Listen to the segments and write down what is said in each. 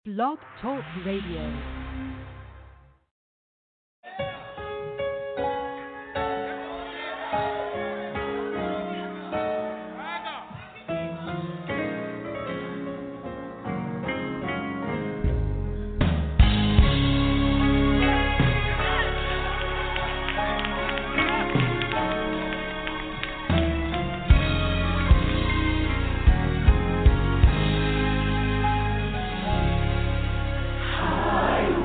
Blog Talk Radio. I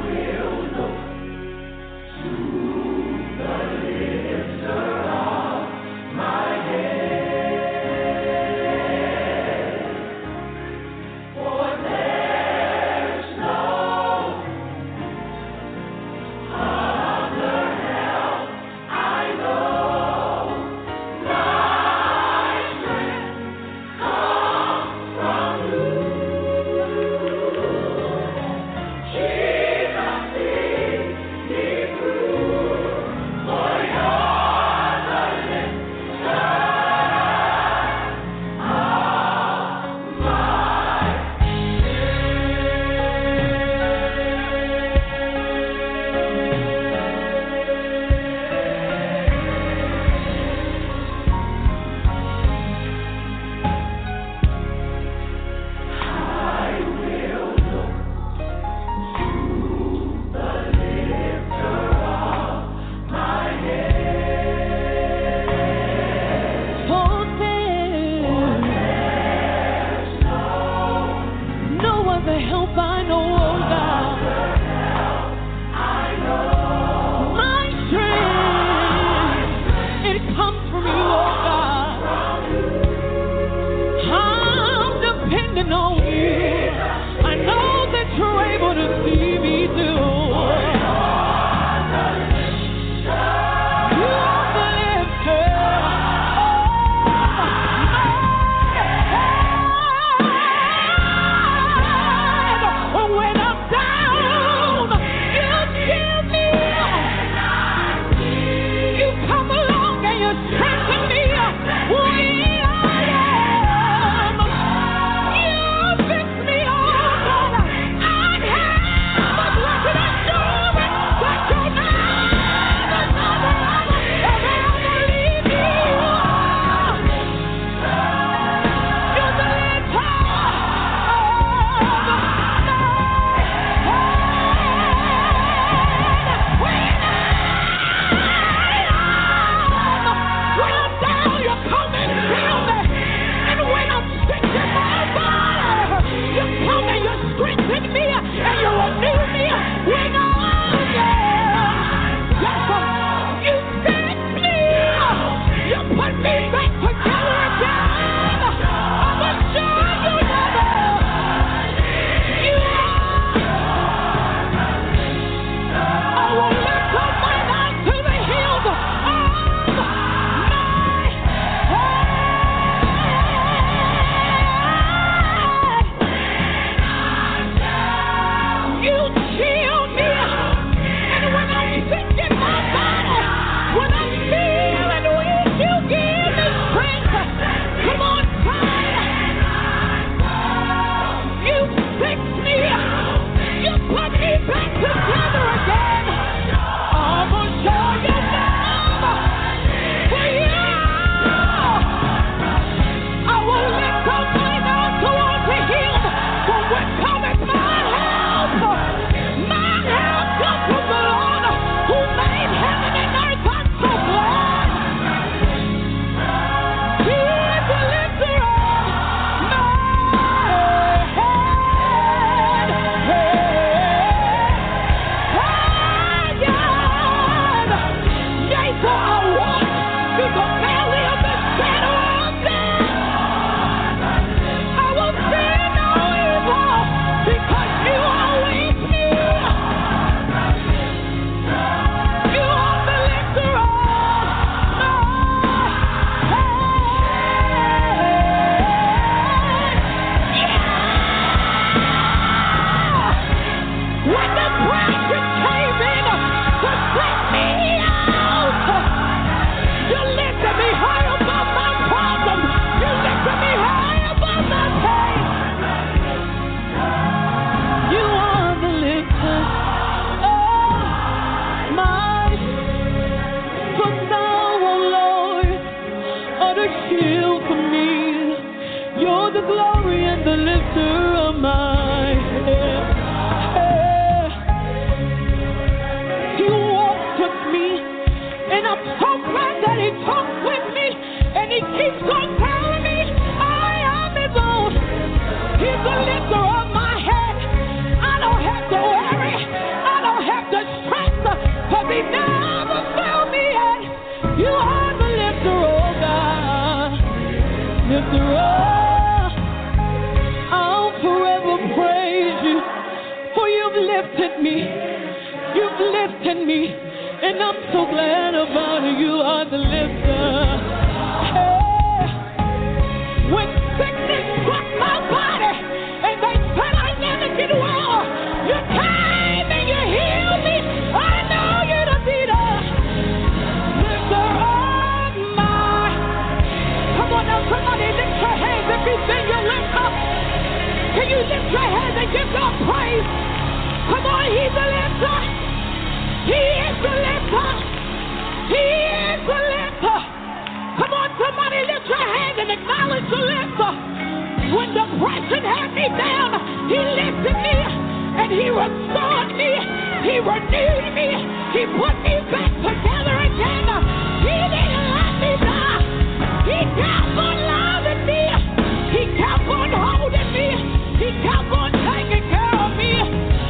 lifted me. You've lifted me. And I'm so glad about it. You are the lifter. Hey. When sickness struck my body and they said I never get well, you came and you healed me. I know you're the beater. Lifter of my. Come on now, somebody lift your hands if you think you lift up. Can you lift your hands and give God praise? Come on, he's the lifter. He is the lifter. He is the lifter. Come on, somebody lift your hand and acknowledge the lifter. When depression had me down, he lifted me and he restored me. He renewed me. He put me back together again. He didn't let me die. He kept on loving me. He kept on holding me. He kept on taking care of me.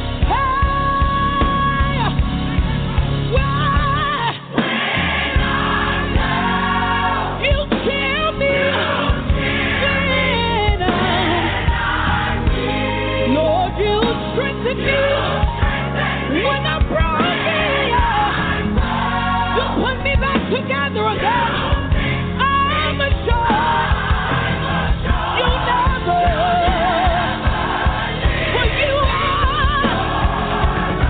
When I'm broken, you put me back together again. I'm assured you'll never, for you are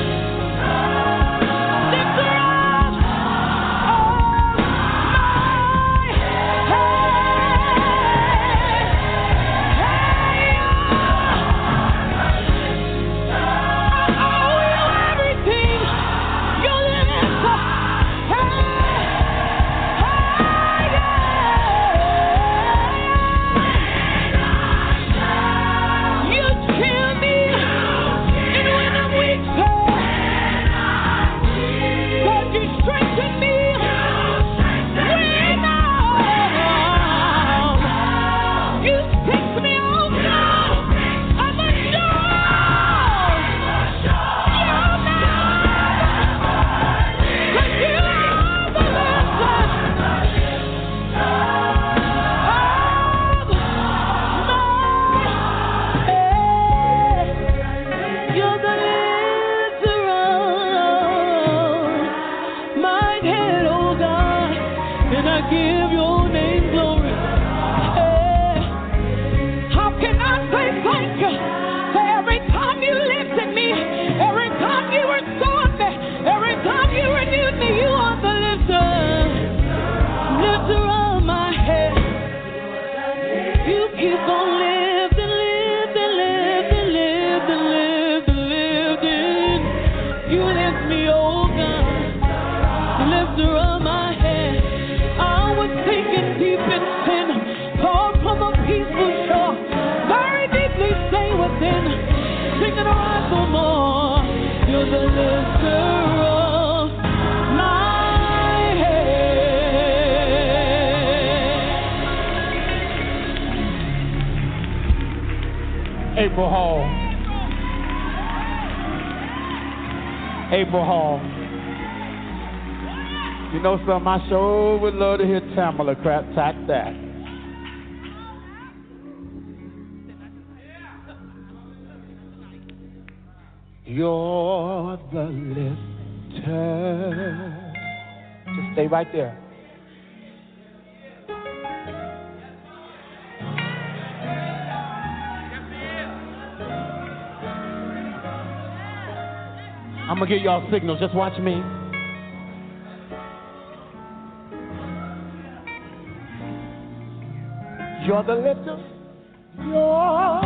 lifter of my April Hall. April Hall. You know something? I sure would love to hear Tamala crap tack that. You're the lifter. Just stay right there. I'm gonna give y'all signals. Just watch me. You're the lifter. You're.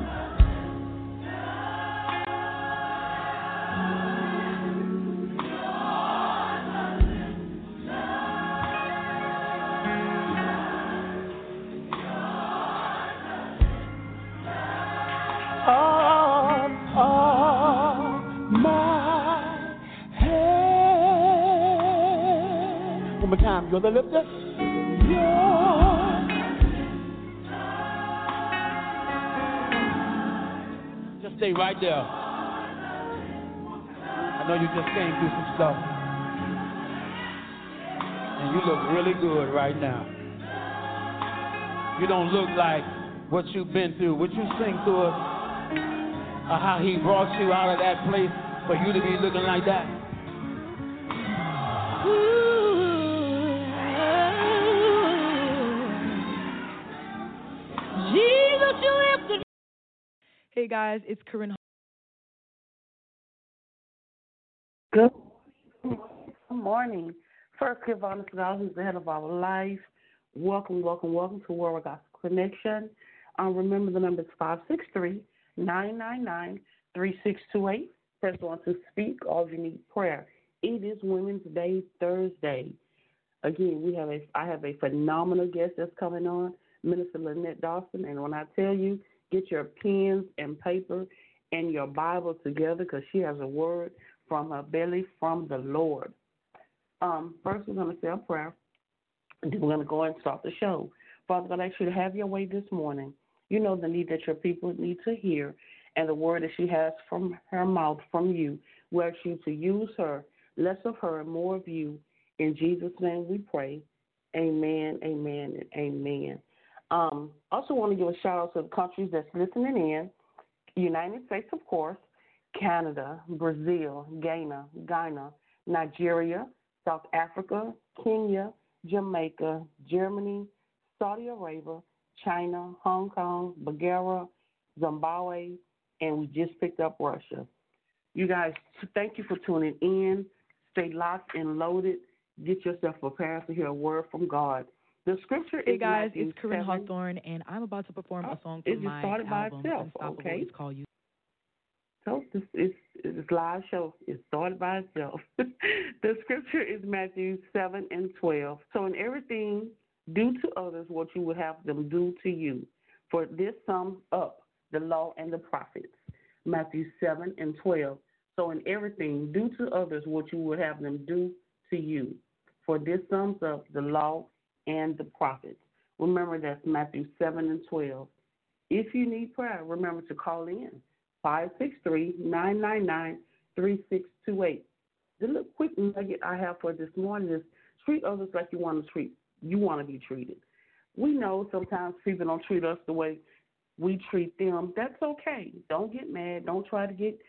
You're the lifter. Just stay right there. I know you just came through some stuff. And you look really good right now. You don't look like what you've been through. Would you sing to us? how he brought you out of that place for you to be looking like that. Jesus, you lifted. Hey guys, it's Corinne. Good morning. First, give honor to God, who's the head of our life. Welcome to World Gospel Connection. Remember the number is 563-999-3628. Press 1 to speak. All you need prayer. It is Women's Day Thursday. Again, I have a phenomenal guest that's coming on, Minister Lynette Dawson. And when I tell you, get your pens and paper and your Bible together because she has a word from her belly from the Lord. First, we're going to say a prayer, and then we're going to go and start the show. Father God, I ask you to have your way this morning. You know the need that your people need to hear, and the word that she has from her mouth from you. We ask you to use her, less of her and more of you. In Jesus' name we pray. Amen, amen, and amen. Also want to give a shout-out to the countries that's listening in. United States, of course, Canada, Brazil, Ghana, Nigeria, South Africa, Kenya, Jamaica, Germany, Saudi Arabia, China, Hong Kong, Bulgaria, Zimbabwe, and we just picked up Russia. You guys, thank you for tuning in. Stay locked and loaded. Get yourself prepared to hear a word from God. The scripture is Hey guys, Matthew it's Corinne 7. Hawthorne, and I'm about to perform a song It from just my started by album, itself, Unstoppable. okay? It's called You. So it's live show. It started by itself. The scripture is Matthew 7:12. So in everything, do to others what you would have them do to you. For this sums up the law and the prophets. Matthew 7:12. So in everything, do to others what you would have them do to you. For this sums up the law and the prophets. Remember, that's Matthew 7:12. If you need prayer, remember to call in 563-999-3628. The little quick nugget I have for this morning is treat others like you want to be treated. We know sometimes people don't treat us the way we treat them. That's okay. Don't get mad. Don't try to get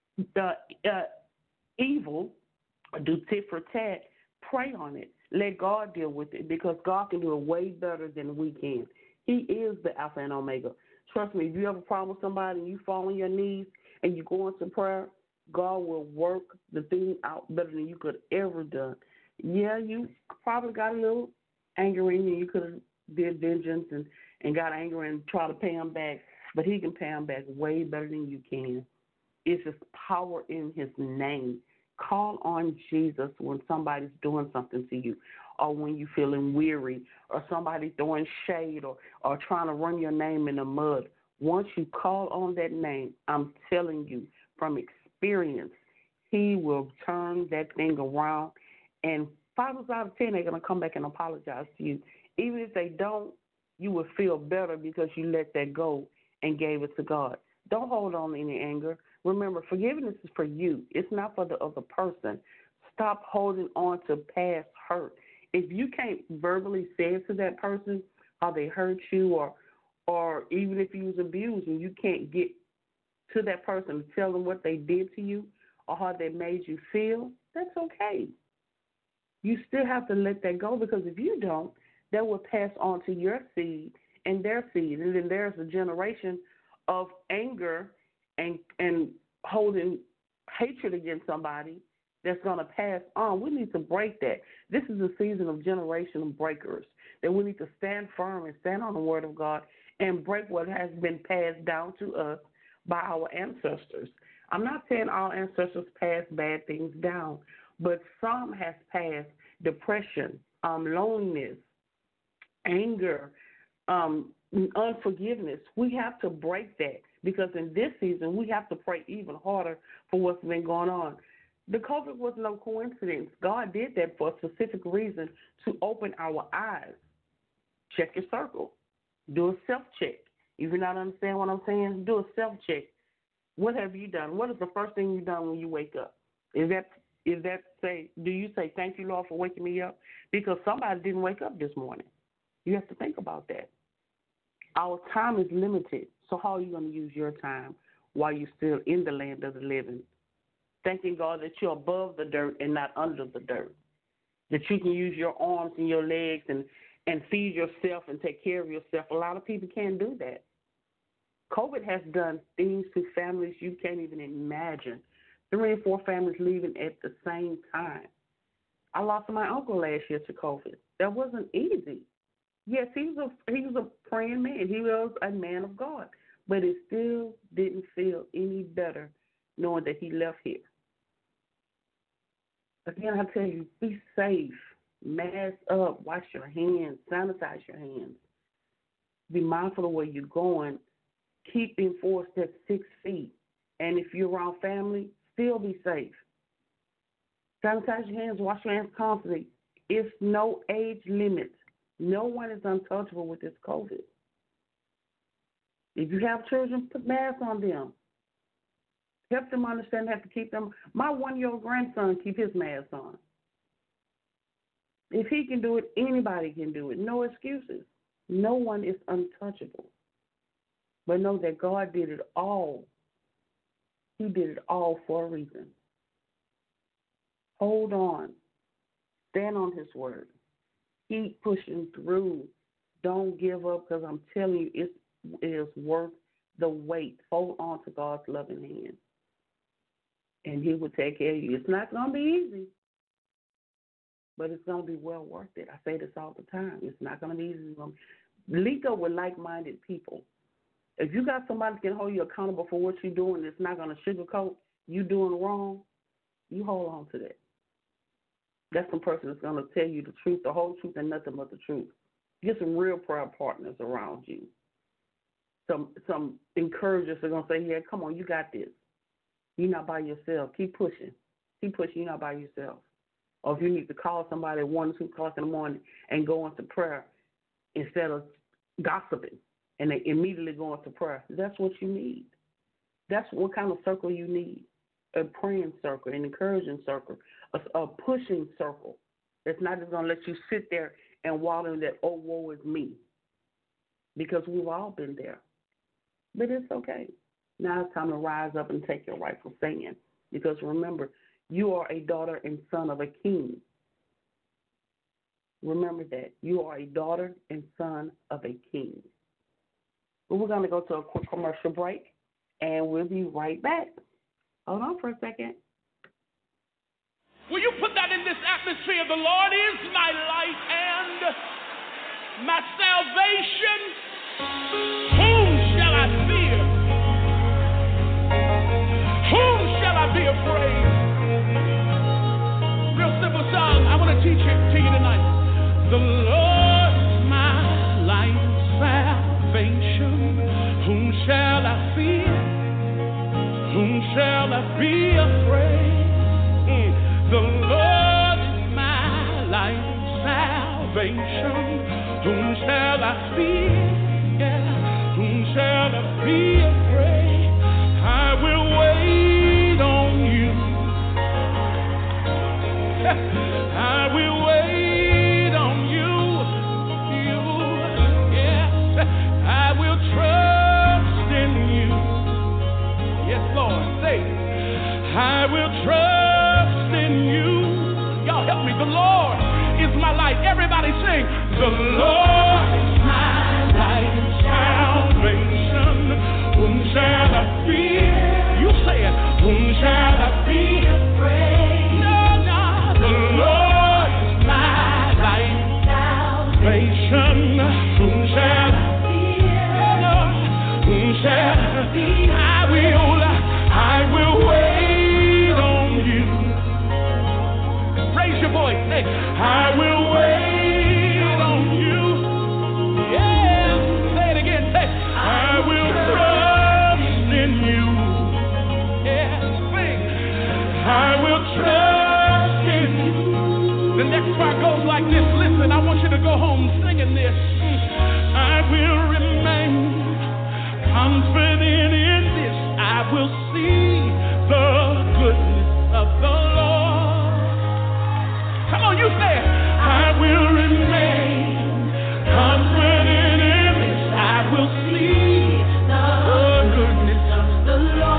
evil or do tit for tat. Pray on it. Let God deal with it because God can do it way better than we can. He is the Alpha and Omega. Trust me, if you have a problem with somebody and you fall on your knees and you go into prayer, God will work the thing out better than you could ever done. Yeah, you probably got a little anger in you. You could have did vengeance and got angry and try to pay him back, but he can pay him back way better than you can. It's just power in his name. Call on Jesus when somebody's doing something to you or when you're feeling weary or somebody throwing shade or trying to run your name in the mud. Once you call on that name, I'm telling you from experience, he will turn that thing around. And 5 out of 10, they're going to come back and apologize to you. Even if they don't, you will feel better because you let that go and gave it to God. Don't hold on to any anger. Remember, forgiveness is for you. It's not for the other person. Stop holding on to past hurt. If you can't verbally say it to that person how they hurt you or even if you was abused and you can't get to that person to tell them what they did to you or how they made you feel, that's okay. You still have to let that go because if you don't, that will pass on to your seed and their seed. And then there's a generation of anger and holding hatred against somebody that's going to pass on. We need to break that. This is a season of generational breakers, that we need to stand firm and stand on the word of God and break what has been passed down to us by our ancestors. I'm not saying our ancestors passed bad things down, but some has passed depression, loneliness, anger, unforgiveness. We have to break that because in this season we have to pray even harder for what's been going on. The COVID was no coincidence. God did that for a specific reason to open our eyes. Check your circle. Do a self-check. If you're not understanding what I'm saying, do a self-check. What have you done? What is the first thing you've done when you wake up? Do you say, thank you, Lord, for waking me up? Because somebody didn't wake up this morning. You have to think about that. Our time is limited, so how are you going to use your time? while you're still in the land of the living. Thanking God that you're above the dirt and not under the dirt. That you can use your arms and your legs and feed yourself and take care of yourself. A lot of people can't do that. COVID has done things to families you can't even imagine. 3 and 4 families leaving at the same time. I lost my uncle last year to COVID. That wasn't easy. Yes, he was a praying man. He was a man of God. But it still didn't feel any better knowing that he left here. Again, I tell you, be safe. Mask up. Wash your hands. Sanitize your hands. Be mindful of where you're going. Keep enforced at 6 feet. And if you're around family, still be safe. Sanitize your hands. Wash your hands constantly. It's no age limit. No one is untouchable with this COVID. If you have children, put masks on them. Help them understand how to keep them. My 1-year-old grandson keep his mask on. If he can do it, anybody can do it. No excuses. No one is untouchable. But know that God did it all. He did it all for a reason. Hold on. Stand on his word. Keep pushing through. Don't give up, because I'm telling you, it is worth the wait. Hold on to God's loving hand, and he will take care of you. It's not going to be easy, but it's going to be well worth it. I say this all the time. It's not going to be easy. Link up with like-minded people. If you got somebody that can hold you accountable for what you're doing, it's not going to sugarcoat you doing wrong, you hold on to that. That's some person that's going to tell you the truth, the whole truth, and nothing but the truth. Get some real prayer partners around you. Some encouragers are going to say, yeah, come on, you got this. You're not by yourself. Keep pushing. Keep pushing. You're not by yourself. Or if you need to call somebody at 1 or 2 o'clock in the morning and go into prayer instead of gossiping and they immediately go into prayer, that's what you need. That's what kind of circle you need. A praying circle, an encouraging circle, a pushing circle. It's not just going to let you sit there and wallow in that, oh, woe is me, because we've all been there. But it's okay. Now it's time to rise up and take your rightful stand, because remember, you are a daughter and son of a king. Remember that. You are a daughter and son of a king. But we're going to go to a quick commercial break, and we'll be right back. Hold on for a second. Will you put that in this atmosphere? The Lord is my light and my salvation. Whom shall I fear? Whom shall I be afraid? Real simple song. I want to teach it to you tonight. The Lord is my light and salvation. Whom shall I fear? Whom shall I be afraid? The Lord is my light and salvation. Whom shall I fear? Yeah. Whom shall I be afraid? I will wait on you. I will wait on you. Yes. I will trust in you. Yes, Lord. Say, I will trust in you. Y'all help me. The Lord is my light. Everybody sing. The Lord is my light and salvation. Whom shall I fear? You say it. Whom shall I be afraid? No. The Lord is my light and salvation. Whom shall I fear? No. Whom shall I fear? I will wait on you. Raise your voice. Say, I will wait on you. Yeah. Say it again. Say, I will trust in you. Yeah. Sing. I will trust in you. The next part goes like this. Listen, I want you to go home singing this. I will remain confident in this. I will see the goodness of the Lord. Come on, you say it. I will remain confident in this. I will see the goodness of the Lord.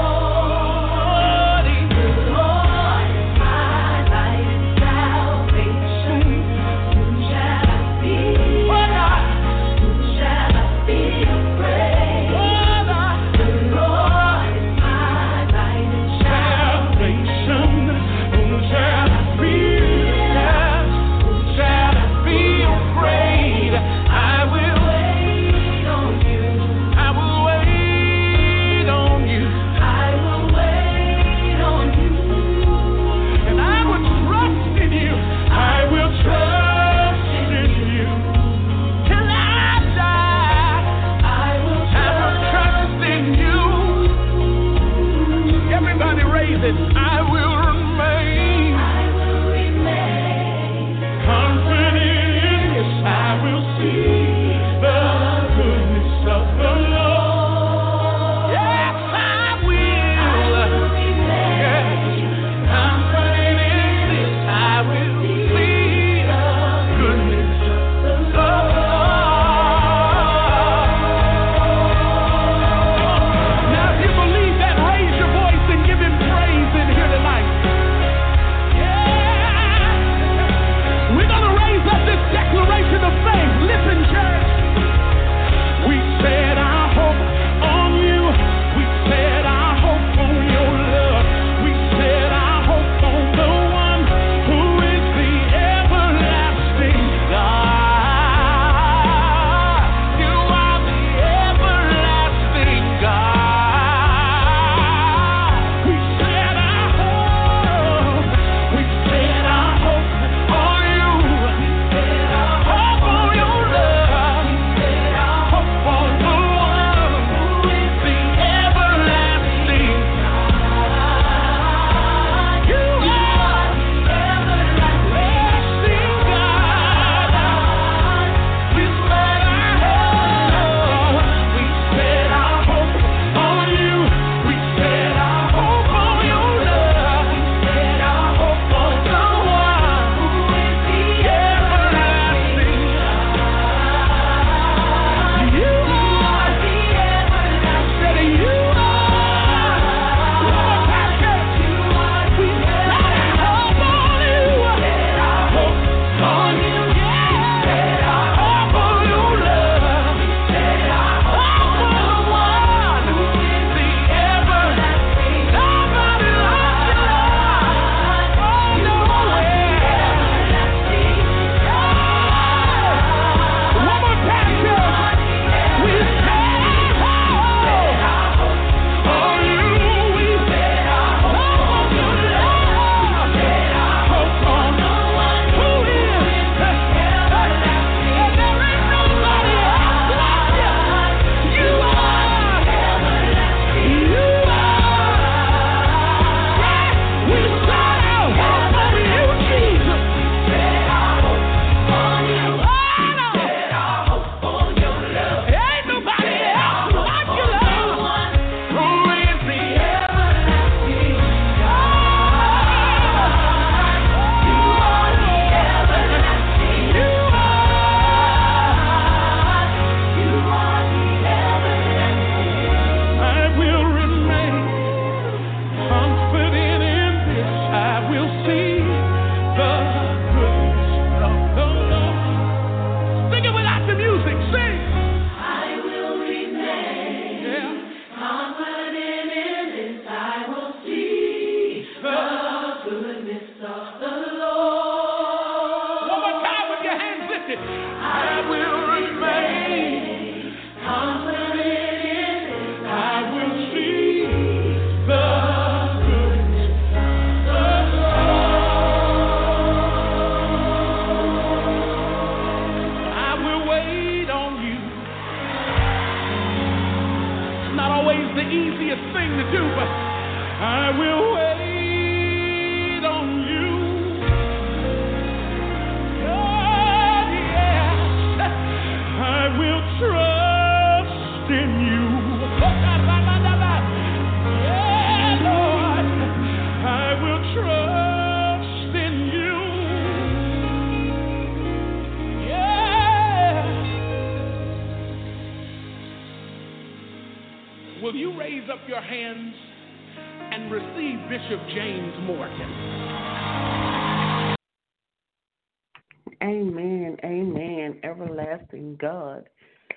Amen, amen, everlasting God.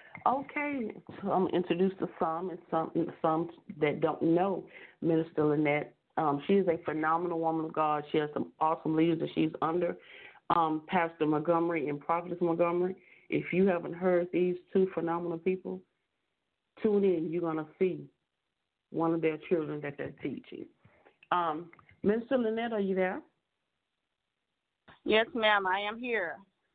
Okay, so I'm going to introduce the psalm. It's some that don't know Minister Lynette. She is a phenomenal woman of God. She has some awesome leaders that she's under, Pastor Montgomery and Prophetess Montgomery. If you haven't heard these two phenomenal people, tune in. You're going to see one of their children that they're teaching. Minister Lynette, are you there? Yes, ma'am, I am here.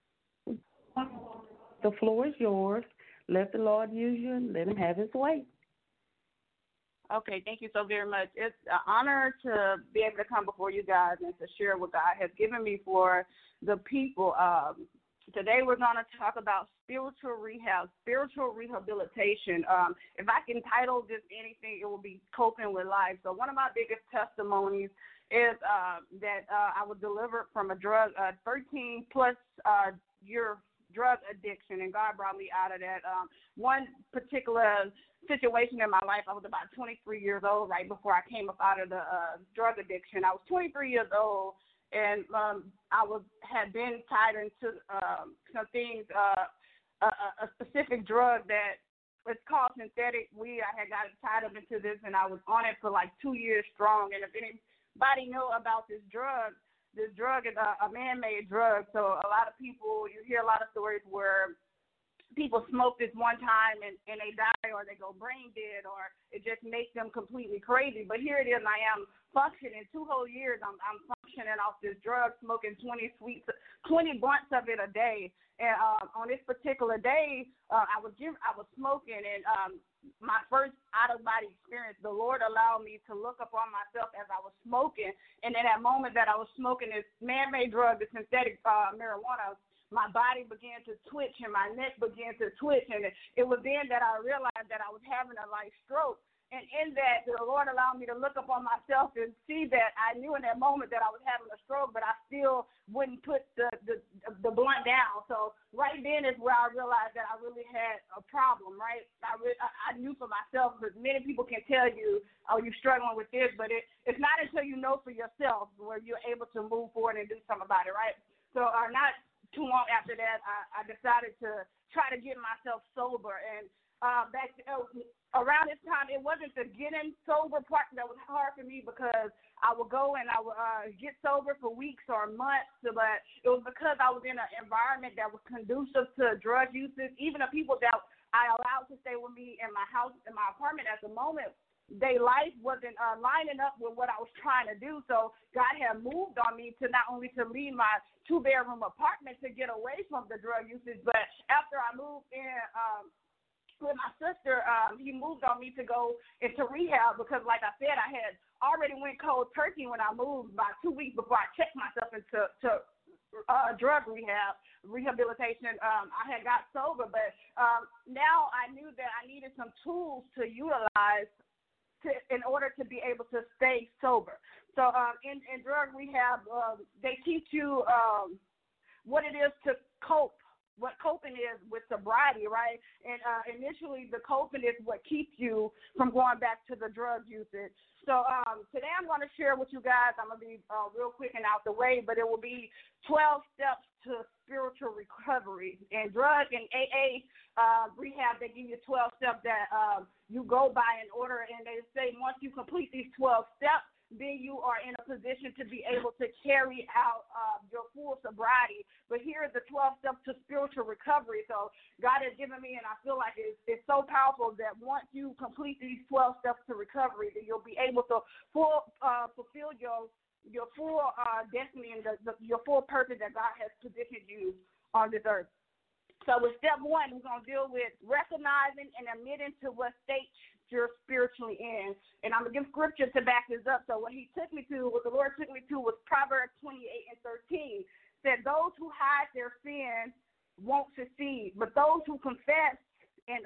The floor is yours. Let the Lord use you and let him have his way. Okay, thank you so very much. It's an honor to be able to come before you guys and to share what God has given me for the people. Today we're going to talk about spiritual rehab, spiritual rehabilitation. If I can title this anything, it will be coping with life. So one of my biggest testimonies is that I was delivered from a 13-plus year drug addiction, and God brought me out of that. One particular situation in my life, I was about 23 years old right before I came up out of the drug addiction. I was 23 years old, and I had been tied into some things, a specific drug that was called synthetic weed. I had got tied up into this, and I was on it for like 2 years strong. And if anybody know about this drug is a man-made drug. So a lot of people, you hear a lot of stories where people smoke this one time and they die, or they go brain dead, or it just makes them completely crazy. But here it is, I am functioning 2 whole years. I'm functioning off this drug, smoking 20 blunts of it a day. And on this particular day, I was smoking, and my first out-of-body experience, the Lord allowed me to look upon myself as I was smoking. And in that moment that I was smoking this man-made drug, the synthetic marijuana, my body began to twitch and my neck began to twitch. And it was then that I realized that I was having a light stroke. And in that, the Lord allowed me to look up on myself and see that I knew in that moment that I was having a stroke, but I still wouldn't put the blunt down. So right then is where I realized that I really had a problem, right? I knew for myself, because many people can tell you, oh, you're struggling with this, but it's not until you know for yourself where you're able to move forward and do something about it, right? So not too long after that, I decided to try to get myself sober. And around this time, it wasn't the getting sober part that was hard for me, because I would go and I would get sober for weeks or months, but it was because I was in an environment that was conducive to drug usage. Even the people that I allowed to stay with me in my house, in my apartment at the moment, their life wasn't lining up with what I was trying to do. So God had moved on me to not only to leave my 2-bedroom apartment to get away from the drug usage, but after I moved in with my sister, he moved on me to go into rehab, because, like I said, I had already went cold turkey when I moved about 2 weeks before I checked myself into drug rehabilitation. I had got sober, but now I knew that I needed some tools to utilize in order to be able to stay sober. So in drug rehab, they teach you what it is to cope, what coping is with sobriety, right? And initially, the coping is what keeps you from going back to the drug usage. So today I'm going to share with you guys, I'm going to be real quick and out the way, but it will be 12 steps to spiritual recovery. And drug and AA rehab, they give you 12 steps that you go by in order, and they say once you complete these 12 steps, then you are in a position to be able to carry out your full sobriety. But here are the 12 steps to spiritual recovery. So God has given me, and I feel like it's so powerful that once you complete these 12 steps to recovery, that you'll be able to fulfill your full destiny and your full purpose that God has positioned you on this earth. So with step 1, we're going to deal with recognizing and admitting to what state you're spiritually in. And I'm going to give scripture to back this up. So what the Lord took me to was Proverbs 28:13. Said, those who hide their sin won't succeed, but those who confess and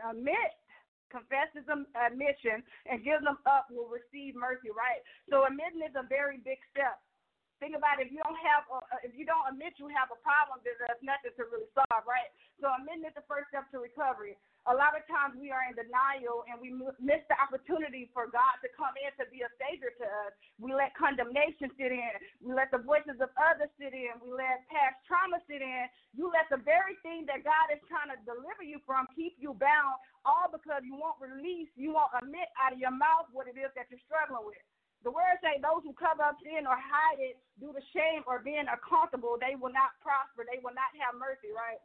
confess is admission, and give them up will receive mercy, right? So admitting is a very big step. Think about it, if you don't admit you have a problem, there's nothing to really solve, right? So admitting is the first step to recovery. A lot of times we are in denial and we miss the opportunity for God to come in to be a savior to us. We let condemnation sit in. We let the voices of others sit in. We let past trauma sit in. You let the very thing that God is trying to deliver you from keep you bound, all because you won't release, you won't admit out of your mouth what it is that you're struggling with. The word say those who cover up sin or hide it due to shame or being uncomfortable, they will not prosper. They will not have mercy, right?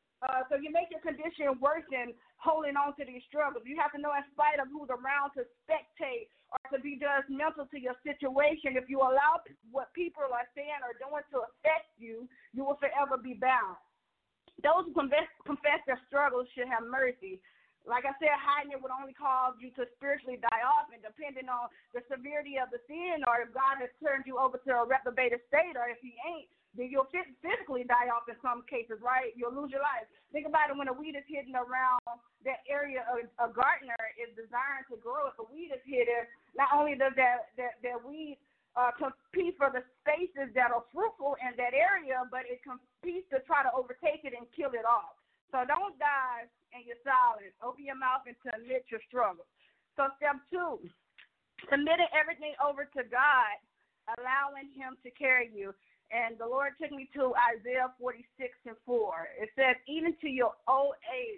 So you make your condition worse in holding on to these struggles. You have to know in spite of who's around to spectate or to be judgmental to your situation. If you allow what people are saying or doing to affect you, you will forever be bound. Those who confess their struggles should have mercy. Like I said, hiding it would only cause you to spiritually die off, and depending on the severity of the sin, or if God has turned you over to a reprobated state, or if he ain't, then you'll physically die off in some cases, right? You'll lose your life. Think about it when a weed is hidden around that area, a gardener is designed to grow. If a weed is hidden, not only does that weed compete for the spaces that are fruitful in that area, but it competes to try to overtake it and kill it off. So don't die in your silence. Open your mouth and to admit your struggle. So step 2, submitting everything over to God, allowing him to carry you. And the Lord took me to Isaiah 46:4. It says, even to your old age,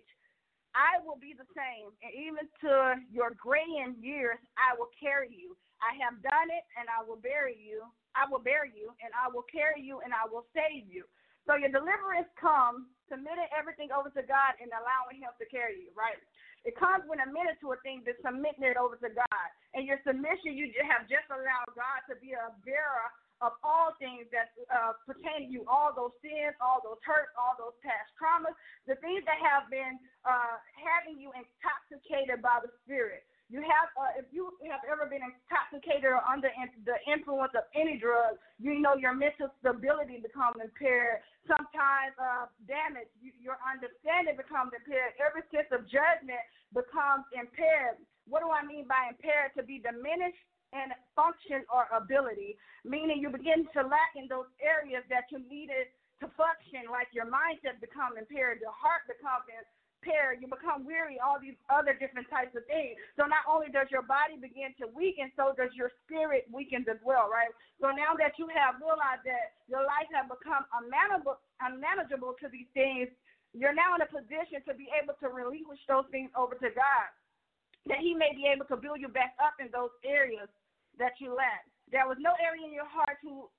I will be the same, and even to your graying years, I will carry you. I have done it, and I will bury you. I will bear you, and I will carry you, and I will save you. So your deliverance comes submitting everything over to God and allowing him to carry you, right? It comes when admitting to a thing, that's submitting it over to God. And your submission, you have just allowed God to be a bearer of all things that pertain to you, all those sins, all those hurts, all those past traumas, the things that have been having you intoxicated by the Spirit. You have, if you have ever been intoxicated or under the influence of any drug, you know your mental stability becomes impaired. Sometimes damage, your understanding becomes impaired. Every sense of judgment becomes impaired. What do I mean by impaired? To be diminished in function or ability, meaning you begin to lack in those areas that you needed to function, like your mindset becomes impaired, your heart becomes impaired, you become weary, all these other different types of things. So not only does your body begin to weaken, so does your spirit weaken as well, right? So now that you have realized that your life has become unmanageable to these things, you're now in a position to be able to relinquish those things over to God, that he may be able to build you back up in those areas that you lack. There was no area in your heart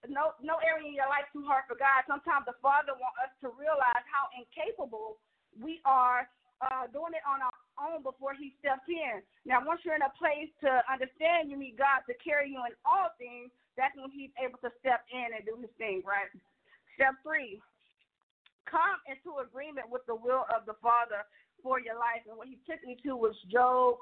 no area in your life too hard for God. Sometimes the Father wants us to realize how incapable we are doing it on our own before he steps in. Now, once you're in a place to understand you need God to carry you in all things, that's when he's able to step in and do his thing, right? Step 3, come into agreement with the will of the Father for your life. And what he took me to was Job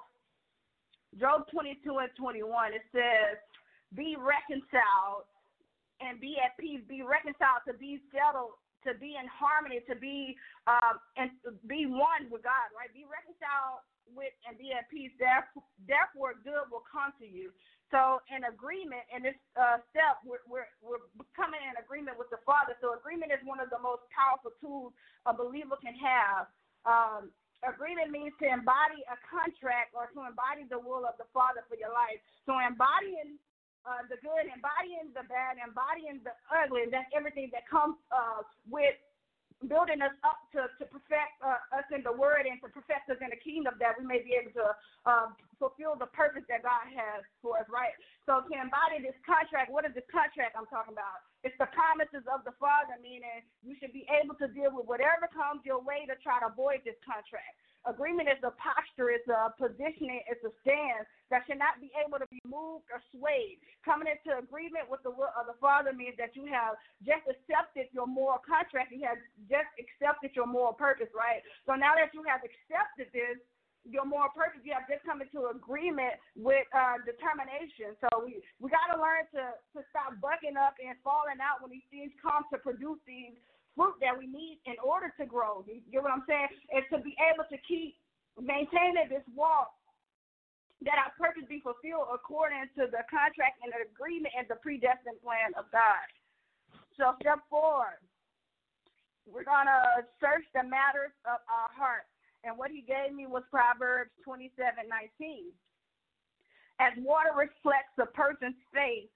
22:21. It says, be reconciled and be at peace. Be reconciled, to be settled, to be in harmony, to be and be one with God, right? Be reconciled with and be at peace. Therefore, good will come to you. So, in agreement in this step, we're coming in agreement with the Father. So, agreement is one of the most powerful tools a believer can have. Agreement means to embody a contract or to embody the will of the Father for your life. So, embodying the good, embodying the bad, embodying the ugly, that's everything that comes with building us up to perfect us in the Word and to perfect us in the kingdom, that we may be able to fulfill the purpose that God has for us, right? So to embody this contract, what is this contract I'm talking about? It's the promises of the Father, meaning you should be able to deal with whatever comes your way to try to avoid this contract. Agreement is a posture, it's a positioning, it's a stand that should not be able to be moved or swayed. Coming into agreement with the will of the Father means that you have just accepted your moral contract, you have just accepted your moral purpose, right? So now that you have accepted this, your moral purpose, you have just come into agreement with determination. So we got to learn to stop bucking up and falling out when these things come to produce these fruit that we need in order to grow. You get what I'm saying? And to be able to keep maintaining this walk, that our purpose be fulfilled according to the contract and the agreement and the predestined plan of God. So step 4, we're going to search the matters of our heart. And what he gave me was Proverbs 27:19. As water reflects a person's face,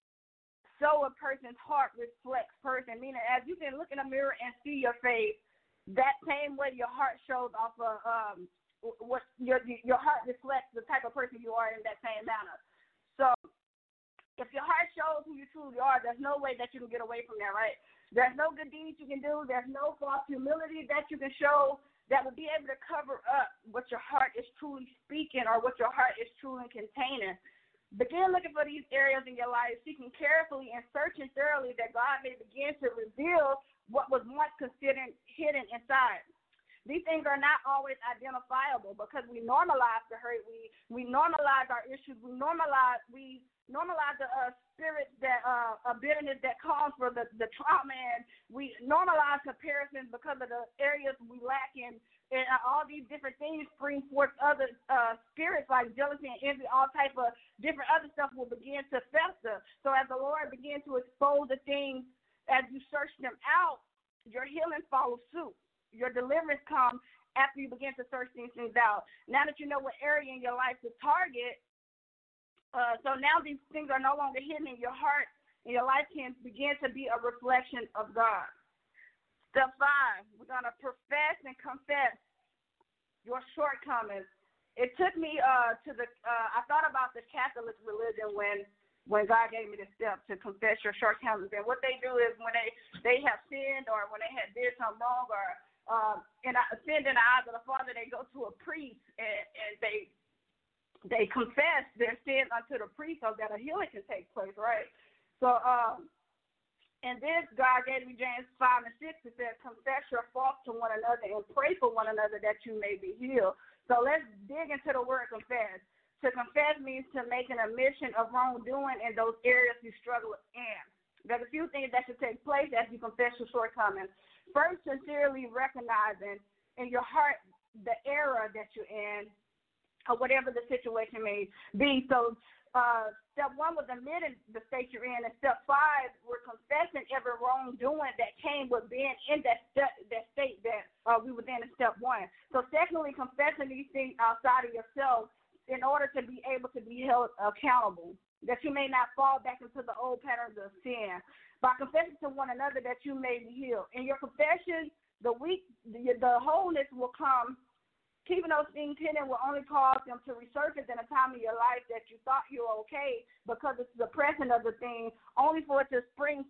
so a person's heart reflects person. Meaning, as you can look in a mirror and see your face, that same way your heart shows off of what your heart reflects the type of person you are in that same manner. So if your heart shows who you truly are, there's no way that you can get away from that, right? There's no good deeds you can do. There's no false humility that you can show that will be able to cover up what your heart is truly speaking or what your heart is truly containing. Begin looking for these areas in your life, seeking carefully and searching thoroughly that God may begin to reveal what was once considered hidden inside. These things are not always identifiable because we normalize the hurt. We normalize our issues. We normalize the spirit that bitterness that comes from the trauma, and we normalize comparisons because of the areas we lack in. And all these different things bring forth other spirits like jealousy and envy, all type of different other stuff will begin to fester. So as the Lord begins to expose the things, as you search them out, your healing follows suit. Your deliverance comes after you begin to search these things out. Now that you know what area in your life to target, so now these things are no longer hidden in your heart, and your life can begin to be a reflection of God. Step 5, we're going to profess and confess your shortcomings. It took me to I thought about the Catholic religion when God gave me the step to confess your shortcomings. And what they do is when they have sinned or when they have did something wrong or sinned in the eyes of the Father, they go to a priest and they confess their sins unto the priest so that a healing can take place, right? So, and this, God gave me James 5 and 6. It says, confess your faults to one another and pray for one another that you may be healed. So let's dig into the word confess. To confess means to make an admission of wrongdoing in those areas you struggle in. There's a few things that should take place as you confess your shortcomings. First, sincerely recognizing in your heart the error that you're in or whatever the situation may be. So step 1 was admitting the state you're in, and step 5, we're confessing every wrongdoing that came with being in that state that we were in step 1. So secondly, confessing these things outside of yourself in order to be able to be held accountable, that you may not fall back into the old patterns of sin. By confessing to one another that you may be healed. In your confession, the wholeness will come. Keeping those things hidden will only cause them to resurface in a time of your life that you thought you were okay because it's the presence of the thing, only for it to spring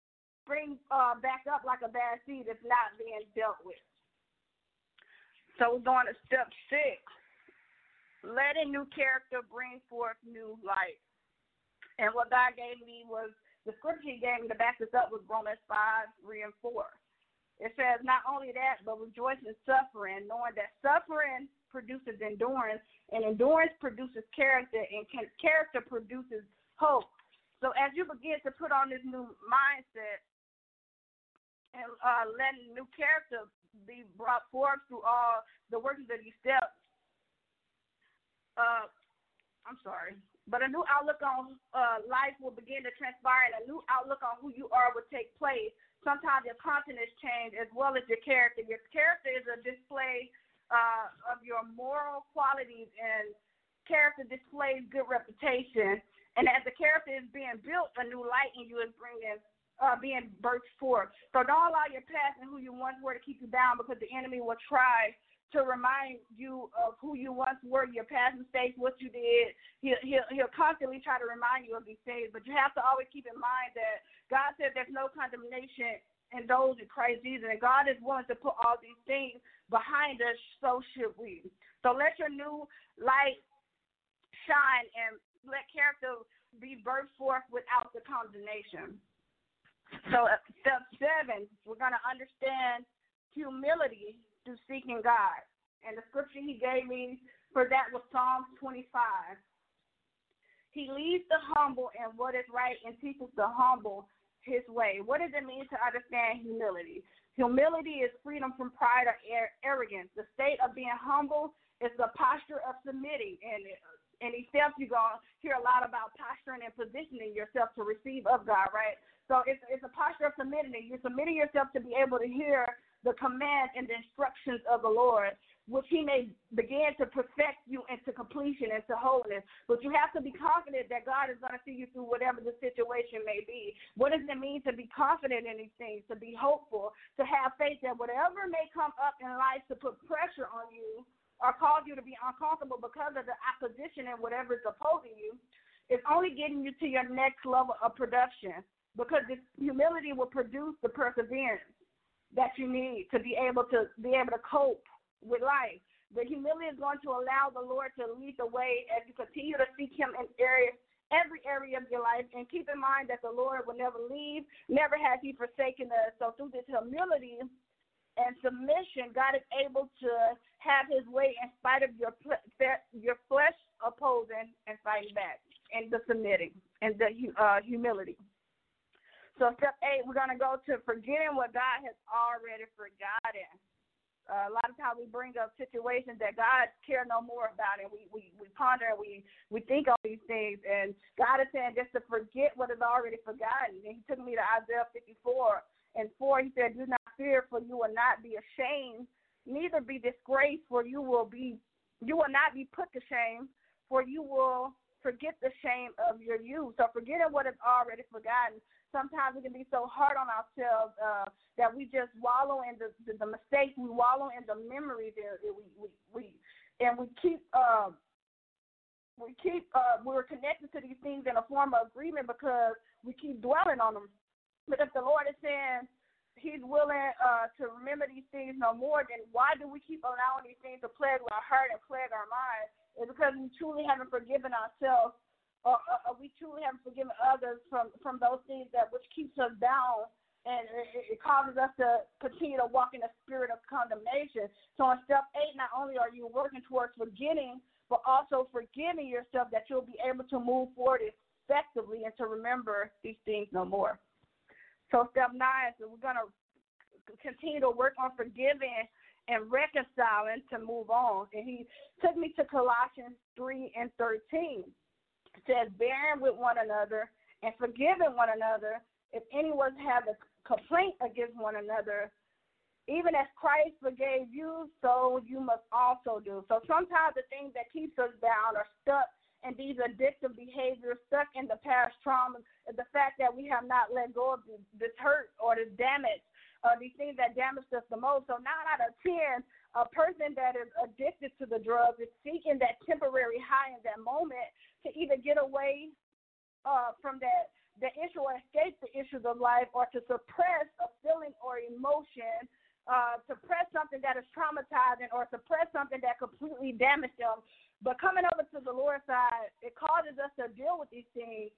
back up like a bad seed that's not being dealt with. So we're going to step 6. Letting new character bring forth new light. And what God gave me was, the scripture he gave me to back this up was Romans 5, 3, and 4. It says, not only that, but rejoice in suffering, knowing that suffering produces endurance, and endurance produces character, and character produces hope. So as you begin to put on this new mindset and letting new character be brought forth through all the workings of these steps, but a new outlook on life will begin to transpire, and a new outlook on who you are will take place. Sometimes your countenance change as well as your character. Your character is a display of your moral qualities, and character displays good reputation. And as the character is being built, a new light in you is being birthed forth. So don't allow your past and who you once were to keep you down, because the enemy will try to remind you of who you once were, your past mistakes, what you did. He'll constantly try to remind you of these things, but you have to always keep in mind that God said there's no condemnation in those in Christ Jesus, and God is willing to put all these things behind us, so should we. So let your new light shine and let character be birthed forth without the condemnation. So step 7, we're going to understand humility through seeking God. And the scripture he gave me for that was Psalms 25. He leads the humble in what is right and teaches the humble his way. What does it mean to understand humility? Humility is freedom from pride or arrogance. The state of being humble is the posture of submitting. And in these steps, you're going to hear a lot about posturing and positioning yourself to receive of God, right? So it's a posture of submitting. You're submitting yourself to be able to hear the command and the instructions of the Lord, which he may begin to perfect you into completion, into wholeness. But you have to be confident that God is going to see you through whatever the situation may be. What does it mean to be confident in these things, to be hopeful, to have faith that whatever may come up in life to put pressure on you or cause you to be uncomfortable because of the opposition and whatever is opposing you, is only getting you to your next level of production, because this humility will produce the perseverance that you need to be able to cope with life. The humility is going to allow the Lord to lead the way as you continue to seek him in every area of your life. And keep in mind that the Lord will never leave, never has he forsaken us. So through this humility, and submission, God is able to have his way in spite of your flesh opposing and fighting back, and the submitting and the humility. So step 8, we're going to go to forgetting what God has already forgotten. A lot of times we bring up situations that God cares no more about, and we ponder and we think on these things. And God is saying just to forget what is already forgotten. And he took me to Isaiah 54:4. He said, "Do not fear, for you will not be ashamed, neither be disgraced, for you will not be put to shame, for you will forget the shame of your youth." So forgetting what is already forgotten. Sometimes we can be so hard on ourselves that we just wallow in the mistakes. We wallow in the memories. We're connected to these things in a form of agreement because we keep dwelling on them. But if the Lord is saying he's willing to remember these things no more, then why do we keep allowing these things to plague our heart and plague our mind? It's because we truly haven't forgiven ourselves, or we truly haven't forgiven others from those things that which keeps us down, and it causes us to continue to walk in a spirit of condemnation. So in step 8, not only are you working towards forgetting, but also forgiving yourself, that you'll be able to move forward effectively and to remember these things no more. So step 9, so we're going to continue to work on forgiving and reconciling to move on. And he took me to Colossians 3:13. It says, "Bearing with one another and forgiving one another, if anyone have a complaint against one another, even as Christ forgave you, so you must also do." So sometimes the things that keeps us bound are stuck in these addictive behaviors, stuck in the past trauma, the fact that we have not let go of this hurt or this damage, these things that damaged us the most. So 9 out of 10, a person that is addicted to the drugs is seeking that temporary high in that moment to either get away from the issue or escape the issues of life, or to suppress a feeling or emotion, suppress something that is traumatizing, or suppress something that completely damaged them. But coming over to the Lord's side, it causes us to deal with these things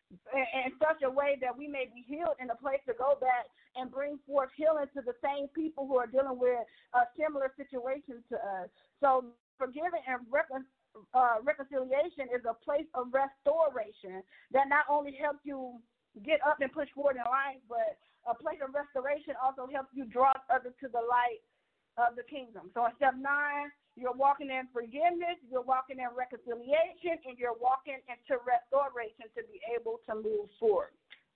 in such a way that we may be healed in a place to go back and bring forth healing to the same people who are dealing with similar situations to us. So forgiving and reconciliation is a place of restoration that not only helps you get up and push forward in life, but a place of restoration also helps you draw others to the light of the kingdom. So in step 9, you're walking in forgiveness, you're walking in reconciliation, and you're walking into restoration to be able to move forward.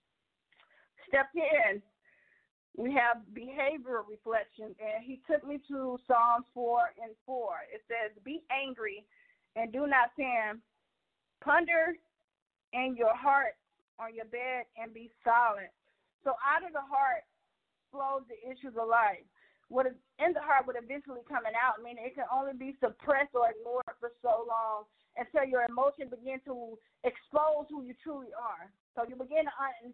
Step 10, we have behavioral reflection, and he took me to Psalms 4:4. It says, "Be angry and do not sin. Ponder in your heart on your bed and be silent." So out of the heart flows the issues of life. What is in the heart would eventually coming out, meaning it can only be suppressed or ignored for so long until your emotions begin to expose who you truly are. So you begin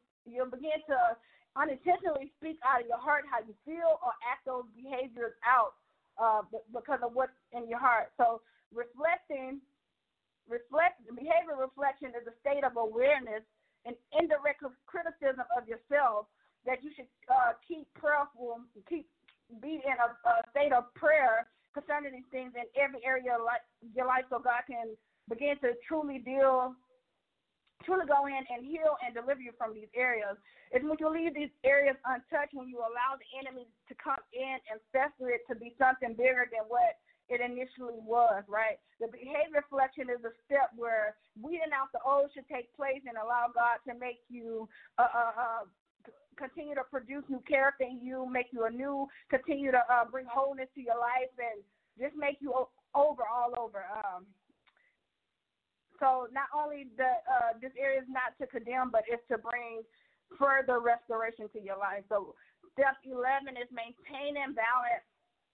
to unintentionally speak out of your heart how you feel, or act those behaviors out because of what's in your heart. So behavior reflection is a state of awareness and indirect criticism of yourself that you should be in a state of prayer concerning these things in every area of your life, so God can begin to truly go in and heal and deliver you from these areas. It's when you leave these areas untouched, when you allow the enemy to come in and fester it to be something bigger than what it initially was, right? The behavior reflection is a step where weeding out the old should take place and allow God to make you continue to produce new character in you, make you anew, continue to bring wholeness to your life, and just make you all over. So not only this area is not to condemn, but it's to bring further restoration to your life. So step 11 is maintaining balance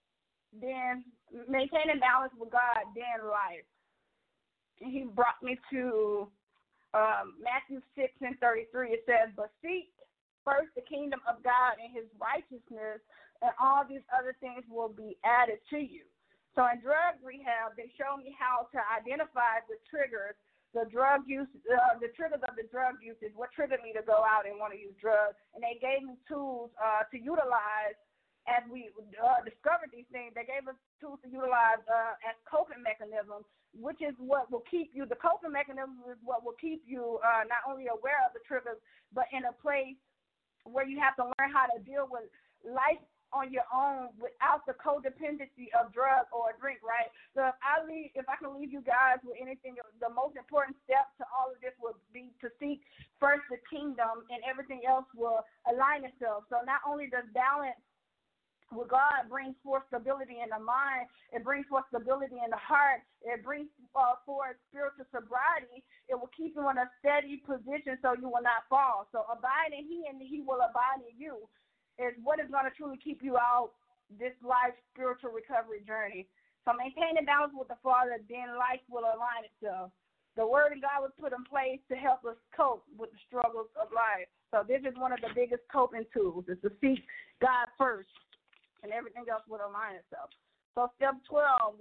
with God, then life. And he brought me to Matthew 6:33. It says, "But seek first the kingdom of God and his righteousness, and all these other things will be added to you." So in drug rehab, they showed me how to identify the triggers, the triggers of the drug use is what triggered me to go out and want to use drugs. And they gave me tools to utilize as we discovered these things, they gave us tools to utilize as coping mechanisms, which is what will keep you, the coping mechanism is what will keep you not only aware of the triggers, but in a place where you have to learn how to deal with life on your own without the codependency of drug or drink, right? So if I can leave you guys with anything, the most important step to all of this would be to seek first the kingdom, and everything else will align itself. So not only does balance with God brings forth stability in the mind, it brings forth stability in the heart, it brings forth spiritual sobriety, it will keep you in a steady position so you will not fall. So abide in He and He will abide in you is what is going to truly keep you out this life spiritual recovery journey. So maintaining balance with the Father, then life will align itself. The Word of God was put in place to help us cope with the struggles of life. So this is one of the biggest coping tools, is to seek God first, and everything else will align itself. So step 12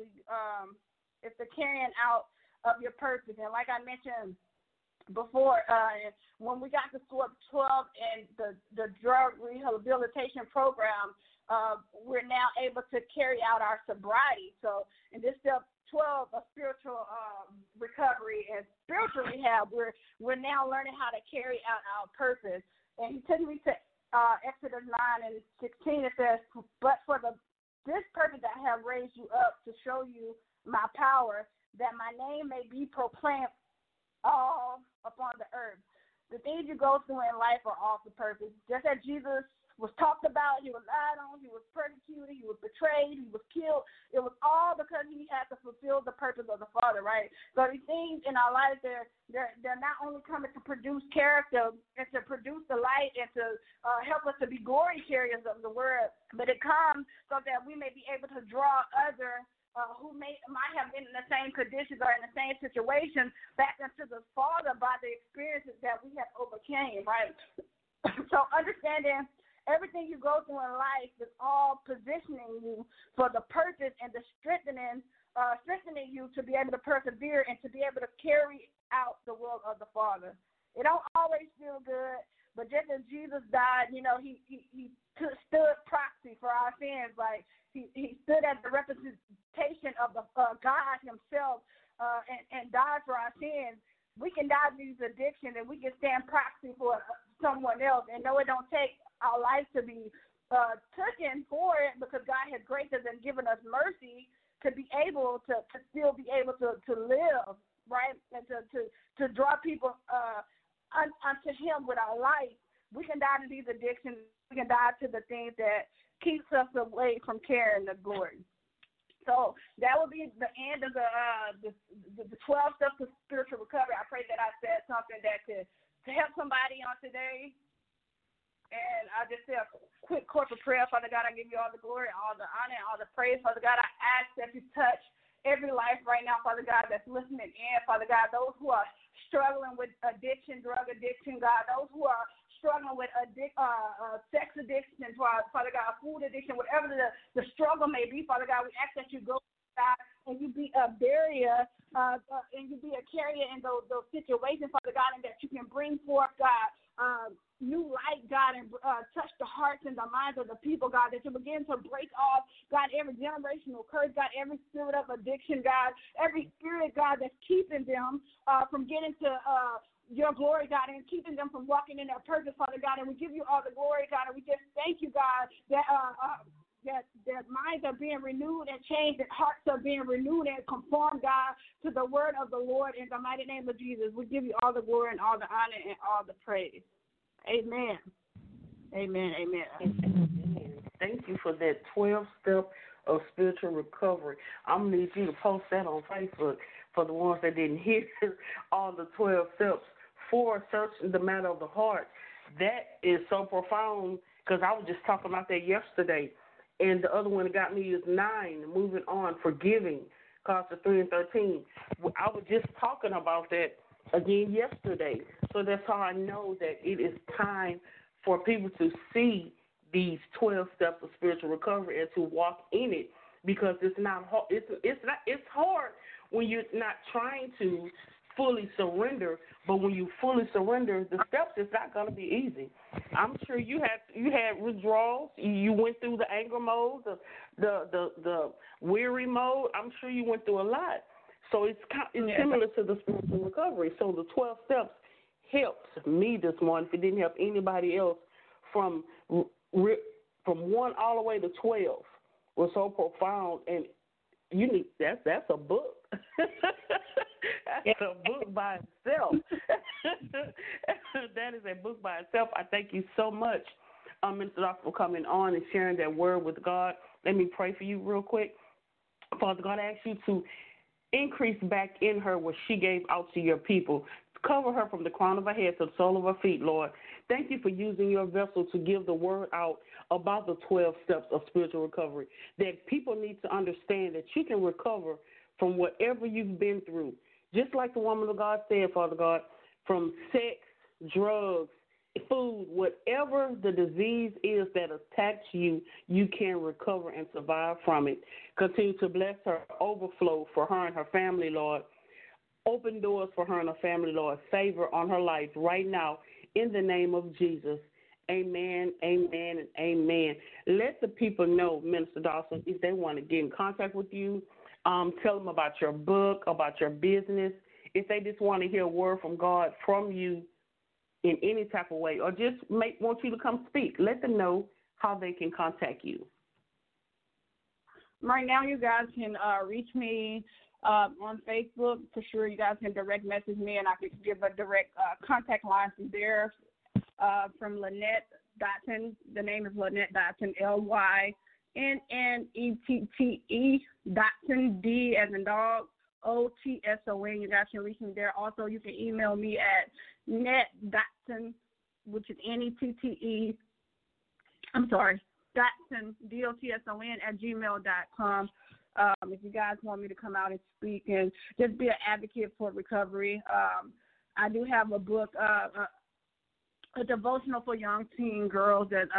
is the carrying out of your purpose. And like I mentioned before, when we got to step 12 and the drug rehabilitation program, we're now able to carry out our sobriety. So in this step 12 of spiritual recovery and spiritual rehab, we're now learning how to carry out our purpose. And he took me to Exodus 9:16. It says, "But for this purpose I have raised you up to show you my power, that my name may be proclaimed all upon the earth." The things you go through in life are all for purpose. Just as Jesus was talked about, he was lied on, he was persecuted, he was betrayed, he was killed. It was all because he had to fulfill the purpose of the Father, right? So these things in our lives, they're not only coming to produce character and to produce the light and to help us to be glory carriers of the word, but it comes so that we may be able to draw others who might have been in the same conditions or in the same situation back into the Father by the experiences that we have overcame, right? So understanding everything you go through in life is all positioning you for the purpose and the strengthening you to be able to persevere and to be able to carry out the will of the Father. It don't always feel good, but just as Jesus died, he stood proxy for our sins. Like he stood as the representation of the God Himself and died for our sins. We can die to these addictions and we can stand proxy for someone else. And no, it don't take our life to be taken for it, because God has graced us and given us mercy to be able to still be able to live, right, and to draw people unto Him with our life. We can die to these addictions. We can die to the things that keeps us away from carrying the glory. So that will be the end of the 12 steps of spiritual recovery. I pray that I said something that could to help somebody on today. And I just say a quick corporate prayer. Father God, I give you all the glory, all the honor, and all the praise. Father God, I ask that you touch every life right now, Father God, that's listening in. Father God, those who are struggling with addiction, drug addiction, God, those who are struggling with sex addiction, Father God, food addiction, whatever the struggle may be, Father God, we ask that you go, God, and you be a barrier and you be a carrier in those situations, Father God, and that you can bring forth, God, new light, God, and touch the hearts and the minds of the people, God, that you begin to break off, God, every generational curse, God, every spirit of addiction, God, every spirit, God, that's keeping them from getting to your glory, God, and keeping them from walking in their purpose, Father God, and we give you all the glory, God, and we just thank you, God, that minds are being renewed and changed, that hearts are being renewed and conformed, God, to the word of the Lord in the mighty name of Jesus. We give you all the glory and all the honor and all the praise. Amen. Amen. Amen. Thank you for that 12-step of spiritual recovery. I'm going to need you to post that on Facebook for the ones that didn't hear all the 12 steps for searching the matter of the heart. That is so profound, because I was just talking about that yesterday. And the other one that got me is 9, moving on, forgiving, Colossians 3 and 13. I was just talking about that again yesterday. So that's how I know that it is time for people to see these 12 steps of spiritual recovery and to walk in it, because it's not hard. It's hard when you're not trying to fully surrender. But when you fully surrender, the steps is not going to be easy. I'm sure you had withdrawals. You went through the anger mode, the weary mode. I'm sure you went through a lot. So it's similar to the spiritual recovery. So the 12 steps helped me this morning. If it didn't help anybody else, from 1 all the way to 12 was so profound, and that's a book. That's a book by itself. That is a book by itself. I thank you so much, Minister Doctor, for coming on and sharing that word with God. Let me pray for you real quick. Father God, I ask you to increase back in her what she gave out to your people. Cover her from the crown of her head to the sole of her feet, Lord. Thank you for using your vessel to give the word out about the 12 steps of spiritual recovery, that people need to understand that you can recover from whatever you've been through. Just like the woman of God said, Father God, from sex, drugs, food, whatever the disease is that attacks you, you can recover and survive from it. Continue to bless her, overflow for her and her family, Lord. Open doors for her and her family, Lord. Favor on her life right now in the name of Jesus. Amen, amen, and amen. Let the people know, Minister Dawson, if they want to get in contact with you, tell them about your book, about your business. If they just want to hear a word from God from you in any type of way, or just want you to come speak, let them know how they can contact you. Right now, you guys can reach me on Facebook. For sure, you guys can direct message me, and I can give a direct contact line from there. From Lynette Dotson. The name is Lynette Dotson, LYNNETTE Dotson, D as in dog, OTSON. You guys can reach me there. Also, you can email me at netdotson, which is NETTE. I'm sorry, Dotson, DOTSON at gmail.com. If you guys want me to come out and speak and just be an advocate for recovery, I do have a book, a devotional for young teen girls that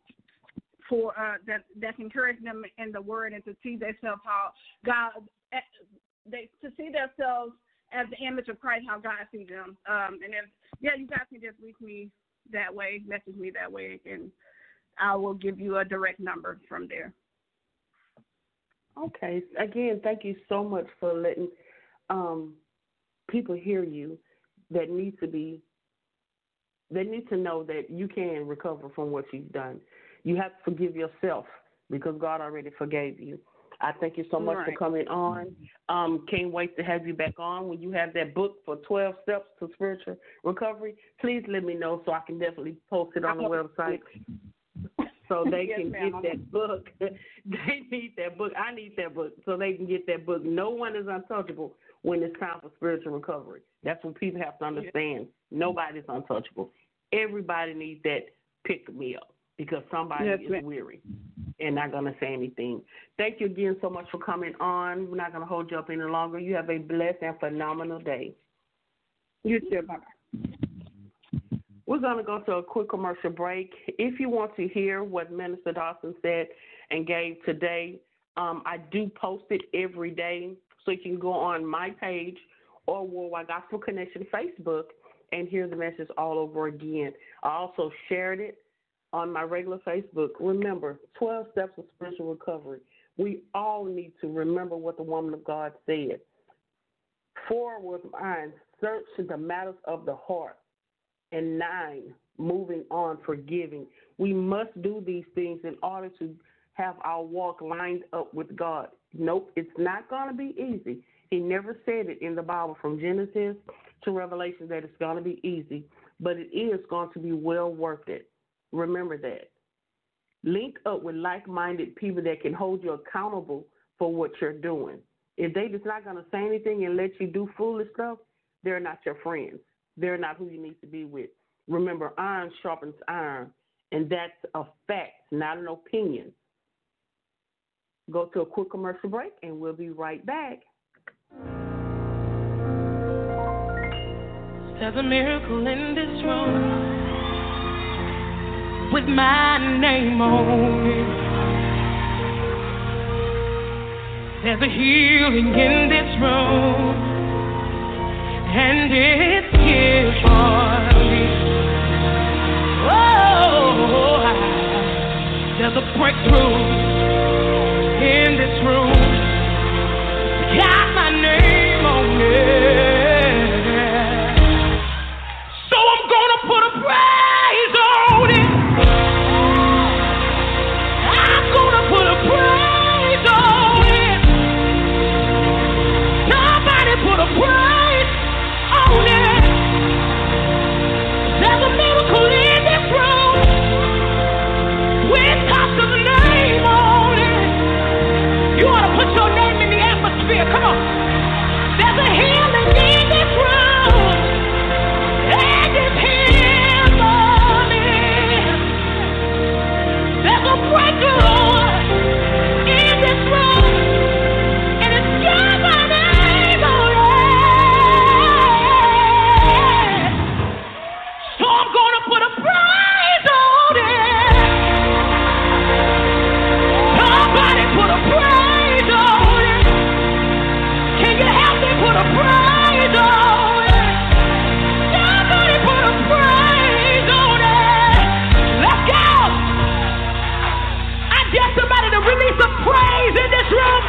that's encouraging them in the Word and to see themselves how God, to see themselves as the image of Christ, how God sees them. And if you guys can just reach me that way, message me that way, and I will give you a direct number from there. Okay. Again, thank you so much for letting people hear you that need to know that you can recover from what you've done. You have to forgive yourself because God already forgave you. I thank you so much for coming on. Can't wait to have you back on. When you have that book for 12 Steps to Spiritual Recovery, please let me know so I can definitely post it on the website so they can get that book. They need that book. I need that book so they can get that book. No one is untouchable when it's time for spiritual recovery. That's what people have to understand. Nobody's untouchable. Everybody needs that pick-me-up because somebody is weary and not going to say anything. Thank you again so much for coming on. We're not going to hold you up any longer. You have a blessed and phenomenal day. You too. Bye-bye. We're going to go to a quick commercial break. If you want to hear what Minister Dawson said and gave today, I do post it every day, so you can go on my page or Worldwide Gospel Connection Facebook and hear the message all over again. I also shared it on my regular Facebook. Remember, 12 Steps of Spiritual Recovery. We all need to remember what the woman of God said. 4 was mine, search the matters of the heart. And 9, moving on, forgiving. We must do these things in order to have our walk lined up with God. Nope, it's not going to be easy. He never said it in the Bible from Genesis to Revelation that it's going to be easy, but it is going to be well worth it. Remember that. Link up with like-minded people that can hold you accountable for what you're doing. If they're just not going to say anything and let you do foolish stuff, they're not your friends. They're not who you need to be with. Remember, iron sharpens iron, and that's a fact, not an opinion. Go to a quick commercial break, and we'll be right back. There's a miracle in this room with my name on it. There's a healing in this room, and it's here for me. Oh, there's a breakthrough in this room. Got my name on it, so I'm gonna put a price on it. I'm gonna put a price on it. Somebody put a price on it. There's a miracle in this room. We talk the name on it. You ought to put your name in the atmosphere. Come on. There's a healing in this room. And it's here for me. There's a breakthrough in this room. And it's got my name on it. So I'm going to put a price on it. Somebody put a price on it. Can you help me put a price on it? Somebody put a price on it. Let's go. I dare somebody to release some praise in this room.